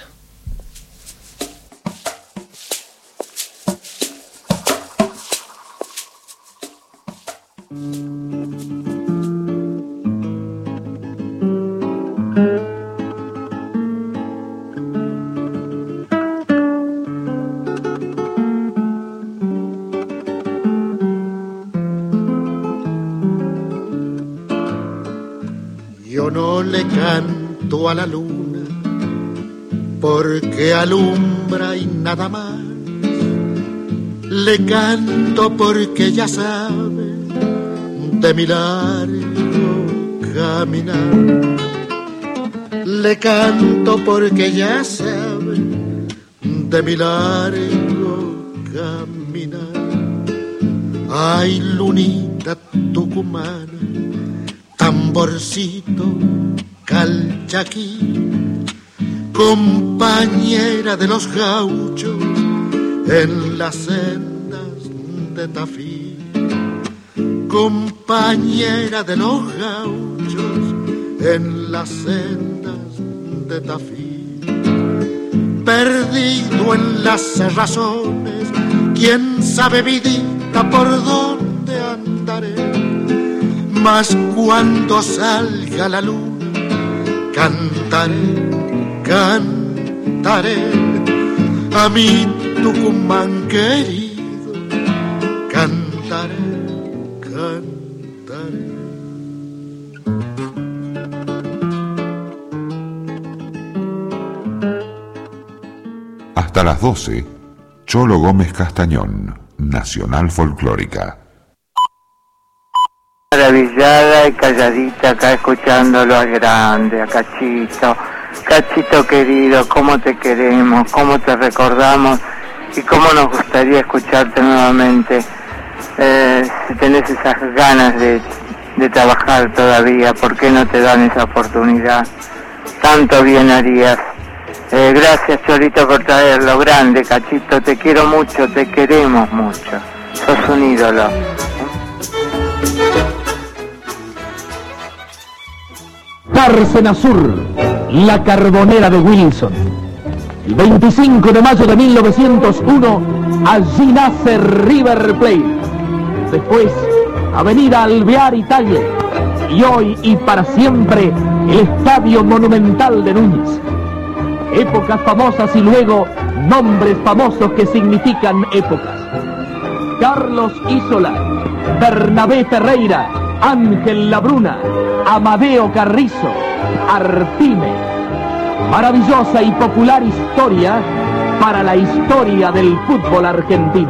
E: le canto a la luna porque alumbra y nada más. Le canto porque ya sabe de mi largo caminar. Le canto porque ya sabe de mi largo caminar. Ay, lunita tucumana, tamborcito calchaquí, compañera de los gauchos en las sendas de Tafí, compañera de los gauchos en las sendas de Tafí. Perdido en las razones, quién sabe vidita por dónde andaré, mas cuando salga la luna cantaré, cantaré a mi Tucumán querido, cantaré, cantaré.
F: Hasta las doce, Cholo Gómez Castañón, Nacional Folclórica.
G: Maravillada y calladita acá escuchándolo al grande, a Cachito. Cachito querido, cómo te queremos, cómo te recordamos y cómo nos gustaría escucharte nuevamente. Eh, si tenés esas ganas de, de trabajar todavía, ¿por qué no te dan esa oportunidad? Tanto bien harías. Eh, gracias, Cholito, por traerlo. Grande, Cachito, te quiero mucho, te queremos mucho. Sos un ídolo.
H: Cárcena Sur, la carbonera de Wilson. El veinticinco de mayo de mil novecientos uno, allí nace River Plate. Después, Avenida Alvear Italia. Y hoy y para siempre, el Estadio Monumental de Núñez. Épocas famosas y luego nombres famosos que significan épocas. Carlos Isola, Bernabé Ferreira, Ángel Labruna, Amadeo Carrizo, Arpime. Maravillosa y popular historia para la historia del fútbol argentino.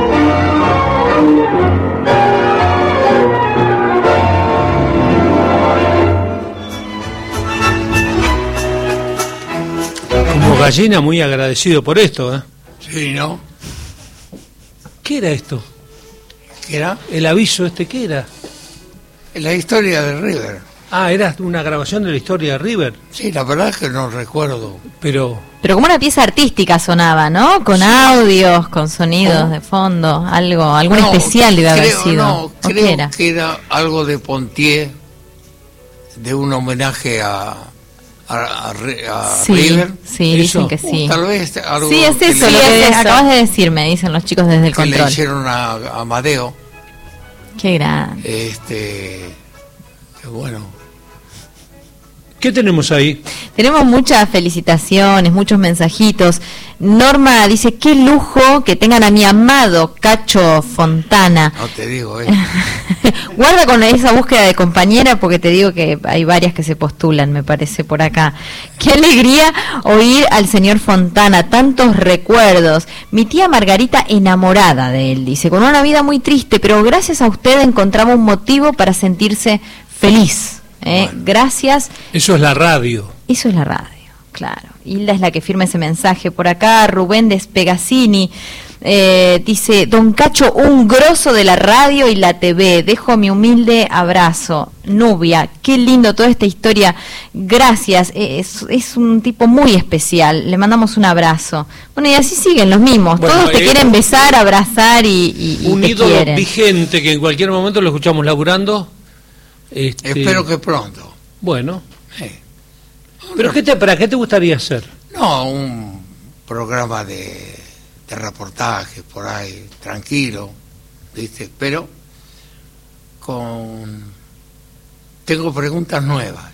B: Como gallina muy agradecido por esto, ¿eh?
C: Sí, ¿no?
B: ¿Qué era esto?
C: ¿Qué era?
B: El aviso este, ¿qué era?
C: La historia de River.
B: Ah, era una grabación de la historia de River.
C: Sí, la verdad es que no recuerdo.
B: Pero
D: Pero como una pieza artística sonaba, ¿no? Con audios, con sonidos
C: ¿Cómo?
D: de fondo, algo, algo
C: No,
D: especial debe haber
C: creo,
D: sido.
C: No,
D: ¿O
C: creo
D: qué era?
C: que era algo de Pontier, de un homenaje a, a, a, a
D: Sí,
C: River.
D: sí,
B: ¿Eso?
D: dicen que sí.
C: Tal vez algo
D: Sí, es
C: que
D: eso
C: le-
D: lo que
C: que
D: acabas de decirme, dicen los chicos desde el
C: le
D: control.
C: hicieron a, a Amadeo.
D: Qué grande.
C: Este, bueno,
B: ¿qué tenemos ahí?
D: Tenemos muchas felicitaciones, muchos mensajitos. Norma dice, qué lujo que tengan a mi amado Cacho Fontana.
C: no te digo, eh.
D: Guarda con esa búsqueda de compañera porque te digo que hay varias que se postulan, me parece, por acá. Qué alegría oír al señor Fontana, tantos recuerdos. Mi tía Margarita enamorada de él, dice, con una vida muy triste, pero gracias a usted encontramos un motivo para sentirse feliz. ¿eh?
C: Bueno.
D: Gracias.
B: Eso es la radio.
D: Eso es la radio, claro. Hilda es la que firma ese mensaje. Por acá, Rubén Despegasini eh, dice, don Cacho, un grosso de la radio y la T V. Dejo mi humilde abrazo. Nubia, qué lindo toda esta historia. Gracias, es, es un tipo muy especial. Le mandamos un abrazo. Bueno, y así siguen los mismos.
B: Bueno,
D: Todos te
B: eh,
D: quieren besar, abrazar y, y, y
B: Un
D: te
B: ídolo
D: quieren.
B: vigente que en cualquier momento lo escuchamos laburando. Este,
C: Espero que pronto.
B: Bueno,
C: Eh,
B: pero ¿qué te, ¿para qué te gustaría hacer?
C: No, un programa de, de reportaje por ahí, tranquilo, ¿viste? Pero con... Tengo preguntas nuevas.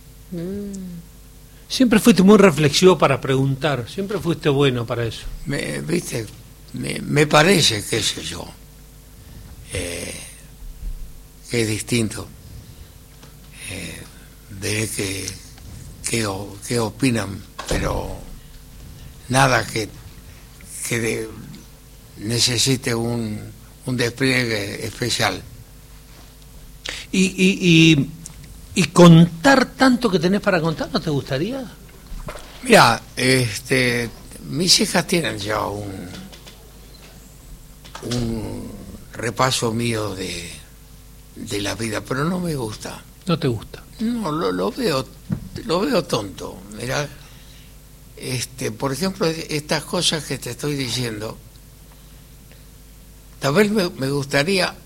B: Siempre fuiste muy reflexivo para preguntar, siempre fuiste bueno para eso.
C: Me, ¿Viste? Me, me parece, qué sé yo, eh, que es distinto eh, veré qué, qué, qué opinan, pero nada que, que de, necesite un, un despliegue especial.
B: Y, y, y, y contar tanto que tenés para contar, ¿no te gustaría?
C: Mira, este, mis hijas tienen ya un, un repaso mío de, de la vida, pero no me gusta.
B: ¿No te gusta?
C: No, lo, lo veo, lo veo tonto. Mira, este, por ejemplo, estas cosas que te estoy diciendo, tal vez me, me gustaría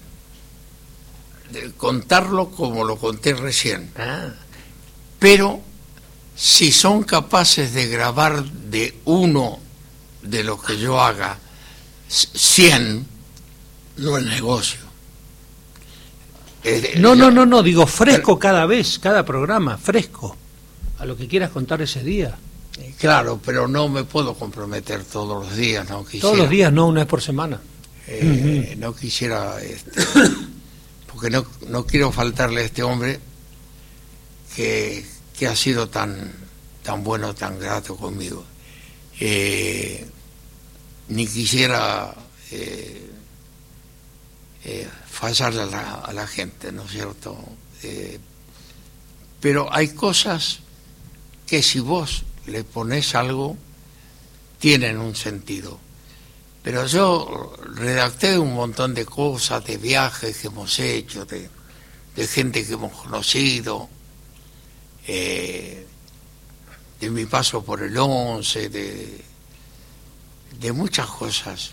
C: contarlo como lo conté recién.
B: Ah.
C: Pero si son capaces de grabar de uno de lo que yo haga cien, no es negocio. Eh,
B: No,
C: yo,
B: no, no, no, digo fresco pero, cada vez, cada programa, fresco, a lo que quieras contar ese día.
C: Claro, pero no me puedo comprometer todos los días, no quisiera.
B: Todos los días, no, una vez por semana.
C: Eh, uh-huh. No quisiera, este, porque no, no quiero faltarle a este hombre que, que ha sido tan, tan bueno, tan grato conmigo. Eh, ni quisiera eh, eh, fallarle a la, a la gente, ¿no es cierto? Eh, pero hay cosas que si vos le pones algo, tienen un sentido. Pero yo redacté un montón de cosas, de viajes que hemos hecho, de, de gente que hemos conocido, eh, de mi paso por el once, de, de muchas cosas.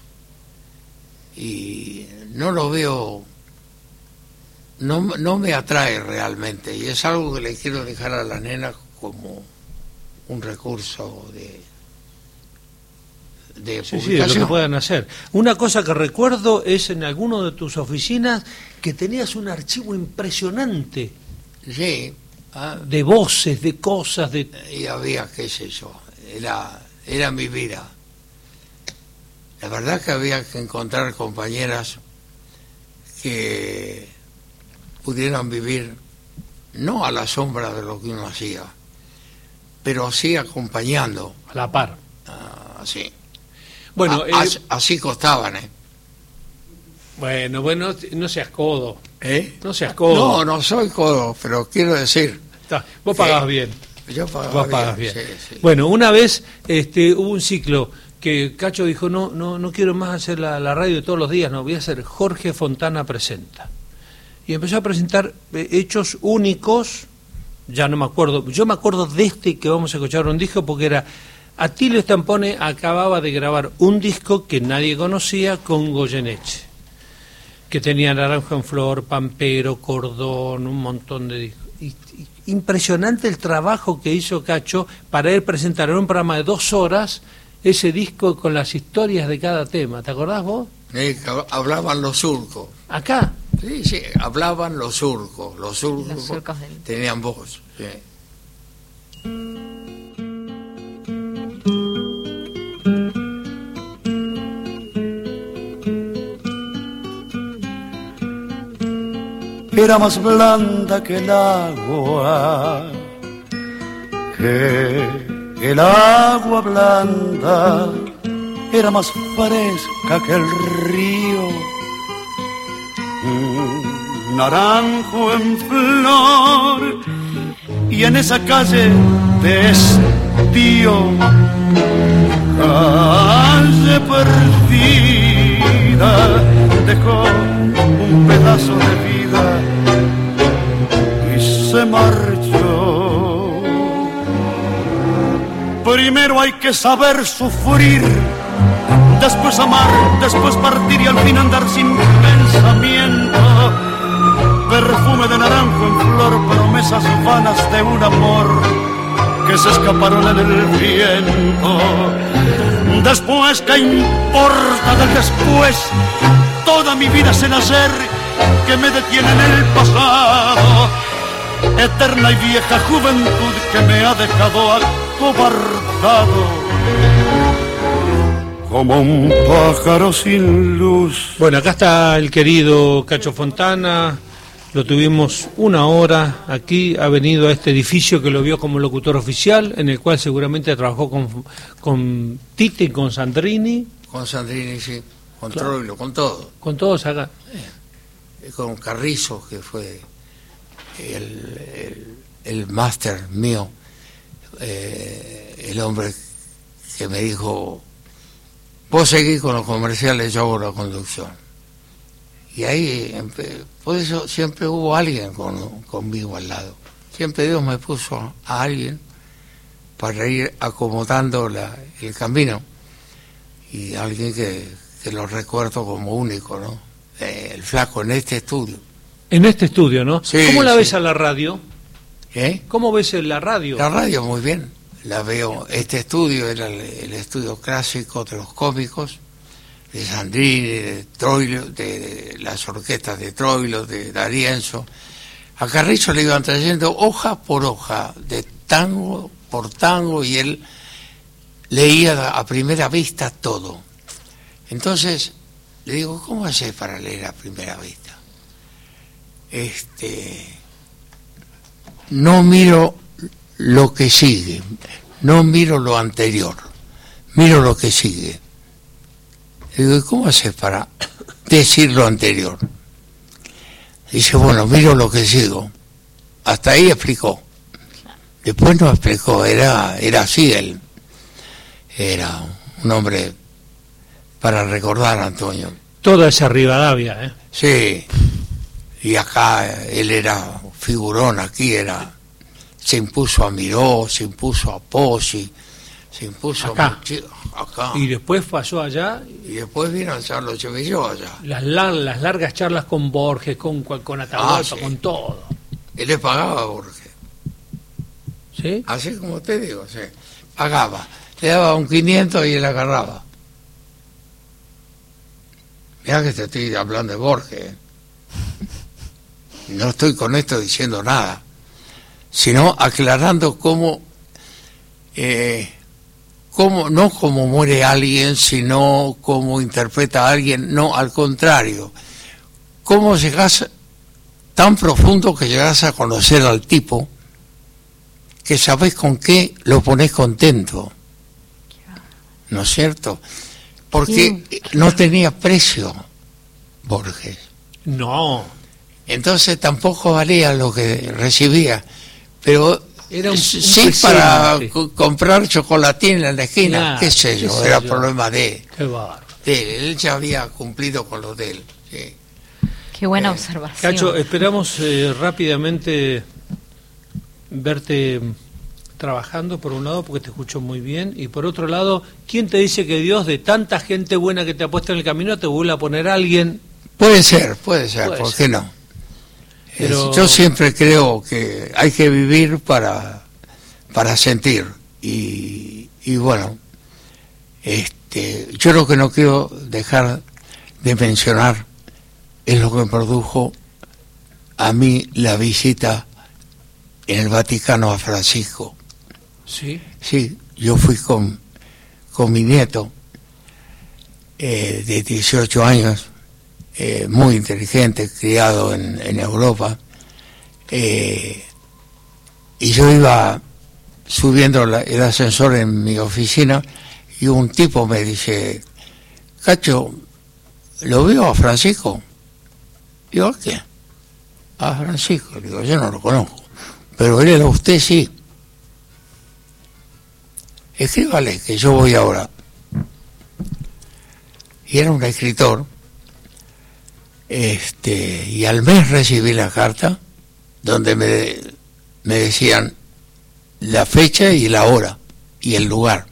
C: Y no lo veo, no, no me atrae realmente, y es algo que le quiero dejar a la nena como un recurso de, de
B: sí, sí, de lo que puedan hacer. Una cosa que recuerdo es en alguno de tus oficinas que tenías un archivo impresionante.
C: Sí.
B: Ah, de voces, de cosas, de...
C: Y había, qué sé yo, era, era mi vida. La verdad que había que encontrar compañeras que pudieran vivir no a la sombra de lo que uno hacía, pero sí acompañando.
B: A la par.
C: Uh, así.
B: Bueno,
C: a,
B: eh,
C: as, así costaban, ¿eh?
B: Bueno, bueno, no seas codo.
C: ¿Eh?
B: No seas codo.
C: No, no soy codo, pero quiero decir...
B: Está, vos pagabas bien.
C: Yo pagaba
B: vos
C: bien.
B: Pagabas bien.
C: Sí, sí.
B: Bueno, una vez este, hubo un ciclo que Cacho dijo, no, no, no quiero más hacer la, la radio de todos los días, no, voy a hacer Jorge Fontana Presenta. Y empezó a presentar eh, hechos únicos, ya no me acuerdo, yo me acuerdo de este que vamos a escuchar un disco porque era, Atilio Stampone acababa de grabar un disco que nadie conocía con Goyeneche, que tenía Naranjo en Flor, Pampero, Cordón, un montón de discos. Y, y, impresionante el trabajo que hizo Cacho para él presentar en un programa de dos horas ese disco con las historias de cada tema. ¿Te acordás vos?
C: Sí, hablaban los surcos.
B: ¿Acá?
C: Sí, sí, hablaban los surcos. Los surcos,
D: los surcos del...
C: tenían voz. Sí.
E: Era más blanda que el agua, que el agua blanda, era más fresca que el río, un naranjo en flor, y en esa calle de estío, calle perdida, dejó un pedazo de vida y se marchó. Primero hay que saber sufrir, después amar, después partir y al fin andar sin pensamiento. Perfume de naranjo en flor, promesas vanas de un amor que se escaparon en el viento. Después, ¿qué importa del después? Toda mi vida es el ayer que me detiene en el pasado. Eterna y vieja juventud que me ha dejado acobardado como un pájaro sin luz.
B: Bueno, acá está el querido Cacho Fontana, lo tuvimos una hora aquí, ha venido a este edificio que lo vio como locutor oficial, en el cual seguramente trabajó con, con Tite y con Sandrini.
C: Con Sandrini, sí, con
B: Claro.
C: Troilo, con todo.
B: Con todos acá.
C: Eh, Con Carrizo, que fue el, el, el máster mío, eh, el hombre que me dijo, vos seguís con los comerciales, yo hago la conducción. Y ahí, empe- por eso siempre hubo alguien con, conmigo al lado. Siempre Dios me puso a alguien para ir acomodando la, el camino. Y alguien que, que lo recuerdo como único, ¿no? Eh, el flaco en este estudio.
B: En este estudio, ¿no?
C: Sí,
B: ¿Cómo la
C: sí.
B: ves a la radio?
C: ¿Eh?
B: ¿Cómo ves en la radio?
C: La radio muy bien, la veo. Este estudio era el, el estudio clásico de los cómicos, de Sandrini, de Troilo, de, de las orquestas de Troilo, de D'Arienzo. A Carrizo le iban trayendo hoja por hoja, de tango por tango, y él leía a primera vista todo. Entonces le digo, ¿cómo haces para leer a primera vista? Este, no miro lo que sigue, no miro lo anterior, miro lo que sigue. Le digo, ¿y cómo haces para decir lo anterior? Dice, bueno, miro lo que sigo. Hasta ahí explicó. Después no explicó, era, era así él. Era un hombre para recordar, Antonio.
B: Toda esa Rivadavia, ¿eh?
C: Sí, y acá él era figurón, aquí era, se impuso a Miró, se impuso a Pozzi, se impuso
B: Acá.
C: a Muchi- acá.
B: Y después pasó allá,
C: Y después vino a Charlo Chevilló allá.
B: las, lar- las largas charlas con Borges, con, con Atahualpa,
C: Ah, sí.
B: con todo.
C: Él le pagaba a Borges,
B: ¿Sí?
C: así como te digo, sí. Pagaba, le daba un quinientos y él agarraba. Mira que te estoy hablando de Borges, ¿eh? No estoy con esto diciendo nada, sino aclarando cómo, eh, cómo, no cómo muere alguien, sino cómo interpreta a alguien, no, al contrario, cómo llegas tan profundo que llegas a conocer al tipo, que sabes con qué lo pones contento, ¿no es cierto? Porque no tenía precio Borges.
B: No,
C: Entonces tampoco valía lo que recibía, pero
B: Era un- un
C: sí para
B: presente.
C: co- comprar chocolatín en la esquina,
B: Claro,
C: qué sé yo,
B: qué sé
C: era
B: yo.
C: problema de,
B: qué bárbaro.
C: de él, él ya había cumplido con lo de él. Sí.
D: Qué buena
C: Eh,
D: observación.
B: Cacho, esperamos eh, rápidamente verte mm, trabajando, por un lado, porque te escucho muy bien, y por otro lado, ¿quién te dice que Dios, de tanta gente buena que te ha puesto en el camino, te vuelve a poner a alguien?
C: Puede ser, puede ser,
B: Puede
C: ¿por
B: ser.
C: qué no?
B: Pero-
C: Es- yo siempre creo que hay que vivir para, para sentir, y, y bueno, este, yo lo que no quiero dejar de mencionar es lo que me produjo a mí la visita en el Vaticano a Francisco.
B: Sí.
C: Sí, yo fui con, con mi nieto eh, de dieciocho años, eh, muy inteligente, criado en, en Europa, eh, y yo iba subiendo la- el ascensor en mi oficina y un tipo me dice, Cacho, ¿lo veo a Francisco? Digo, ¿a qué? A Francisco. Digo, yo no lo conozco, pero él a usted sí. Escríbale que yo voy ahora. Y era un escritor, este, y al mes recibí la carta donde me, me decían la fecha y la hora y el lugar.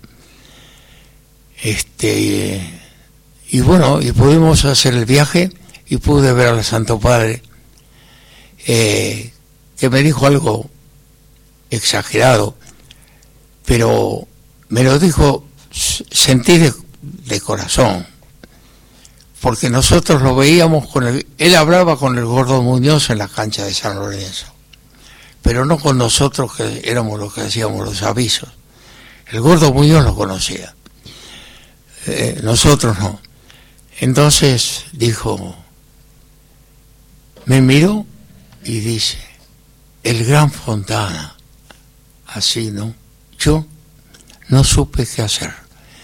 C: Este, y bueno, y pudimos hacer el viaje y pude ver al Santo Padre, eh, que me dijo algo exagerado, pero me lo dijo, s- sentí de, de corazón, porque nosotros lo veíamos con el, él hablaba con el Gordo Muñoz en la cancha de San Lorenzo, pero no con nosotros que éramos los que hacíamos los avisos. El Gordo Muñoz lo conocía, eh, nosotros no. Entonces dijo, me miró y dice, el gran Fontana, así, ¿no? Yo no supe qué hacer.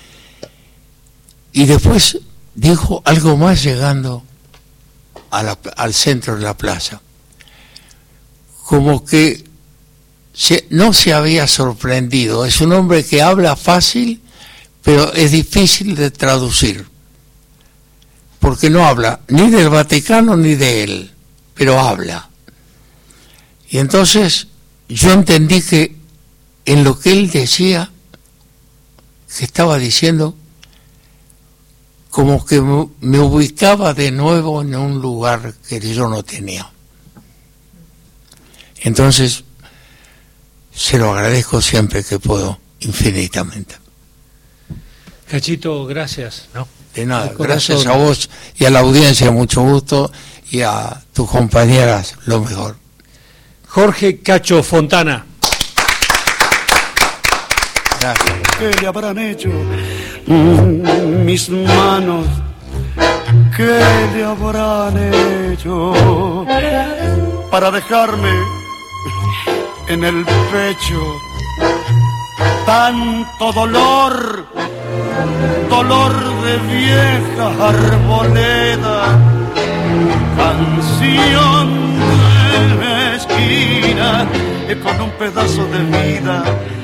C: Y después dijo algo más llegando a la, al centro de la plaza, como que se, no se había sorprendido. Es un hombre que habla fácil, pero es difícil de traducir, porque no habla ni del Vaticano ni de él, pero habla. Y entonces yo entendí que en lo que él decía, que estaba diciendo, como que me ubicaba de nuevo en un lugar que yo no tenía. Entonces, se lo agradezco siempre que puedo, infinitamente.
B: Cachito, gracias.
C: No, de nada, gracias a vos y a la audiencia, mucho gusto, y a tus compañeras, lo mejor.
B: Jorge Cacho Fontana.
C: Gracias.
E: ¿Qué le habrán hecho mm, mis manos? ¿Qué le habrán hecho para dejarme en el pecho tanto dolor, dolor de vieja arboleda, canción de esquina con un pedazo de vida,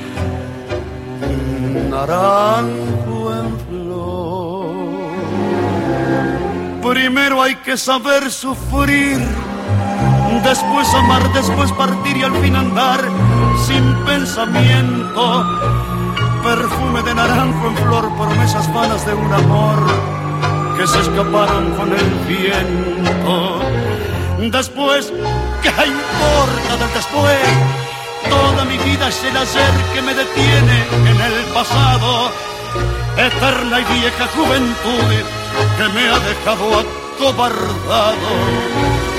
E: naranjo en flor. Primero hay que saber sufrir, después amar, después partir y al fin andar sin pensamiento. Perfume de naranjo en flor, promesas vanas de un amor que se escaparon con el viento. Después, ¿qué importa del después? Toda mi vida es el ayer que me detiene en el pasado. Eterna y vieja juventud que me ha dejado acobardado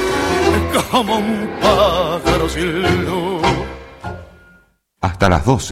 E: como un pájaro sin luz.
F: Hasta las doce.